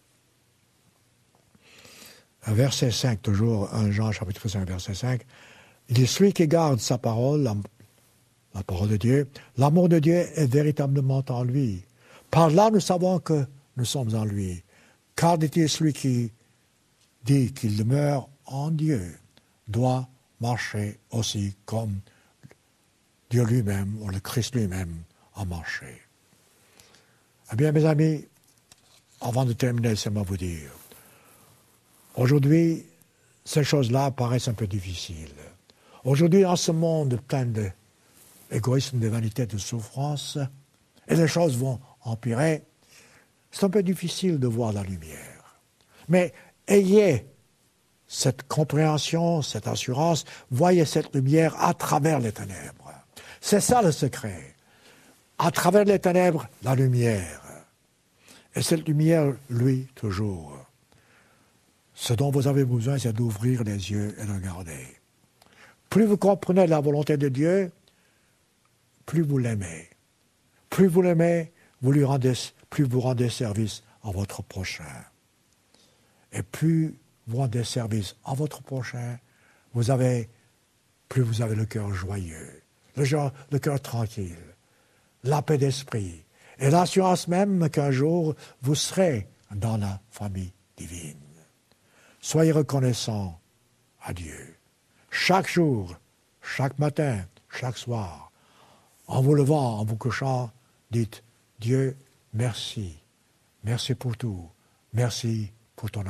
Verset 5, toujours, 1 Jean chapitre 5, verset 5, il dit, celui qui garde sa parole, la parole de Dieu, l'amour de Dieu est véritablement en lui. Par là, nous savons que nous sommes en lui. Car, dit-il, celui qui dit qu'il demeure en Dieu doit marcher aussi comme Dieu lui-même, ou le Christ lui-même, a marché. Eh bien, mes amis, avant de terminer, laissez-moi vous dire, aujourd'hui, ces choses-là paraissent un peu difficiles. Aujourd'hui, dans ce monde plein d'égoïsme, de vanité, de souffrance, et les choses vont empirer, c'est un peu difficile de voir la lumière. Mais ayez cette compréhension, cette assurance, voyez cette lumière à travers les ténèbres. C'est ça le secret. À travers les ténèbres, la lumière. Et cette lumière, lui, toujours. Ce dont vous avez besoin, c'est d'ouvrir les yeux et de regarder. Plus vous comprenez la volonté de Dieu, plus vous l'aimez. Plus vous l'aimez, plus vous rendez service à votre prochain. Et plus vous rendez service à votre prochain, plus vous avez le cœur joyeux, le cœur tranquille, la paix d'esprit, et l'assurance même qu'un jour, vous serez dans la famille divine. Soyez reconnaissants à Dieu. Chaque jour, chaque matin, chaque soir, en vous levant, en vous couchant, dites « Dieu, merci. Merci pour tout. Merci pour ton amour. »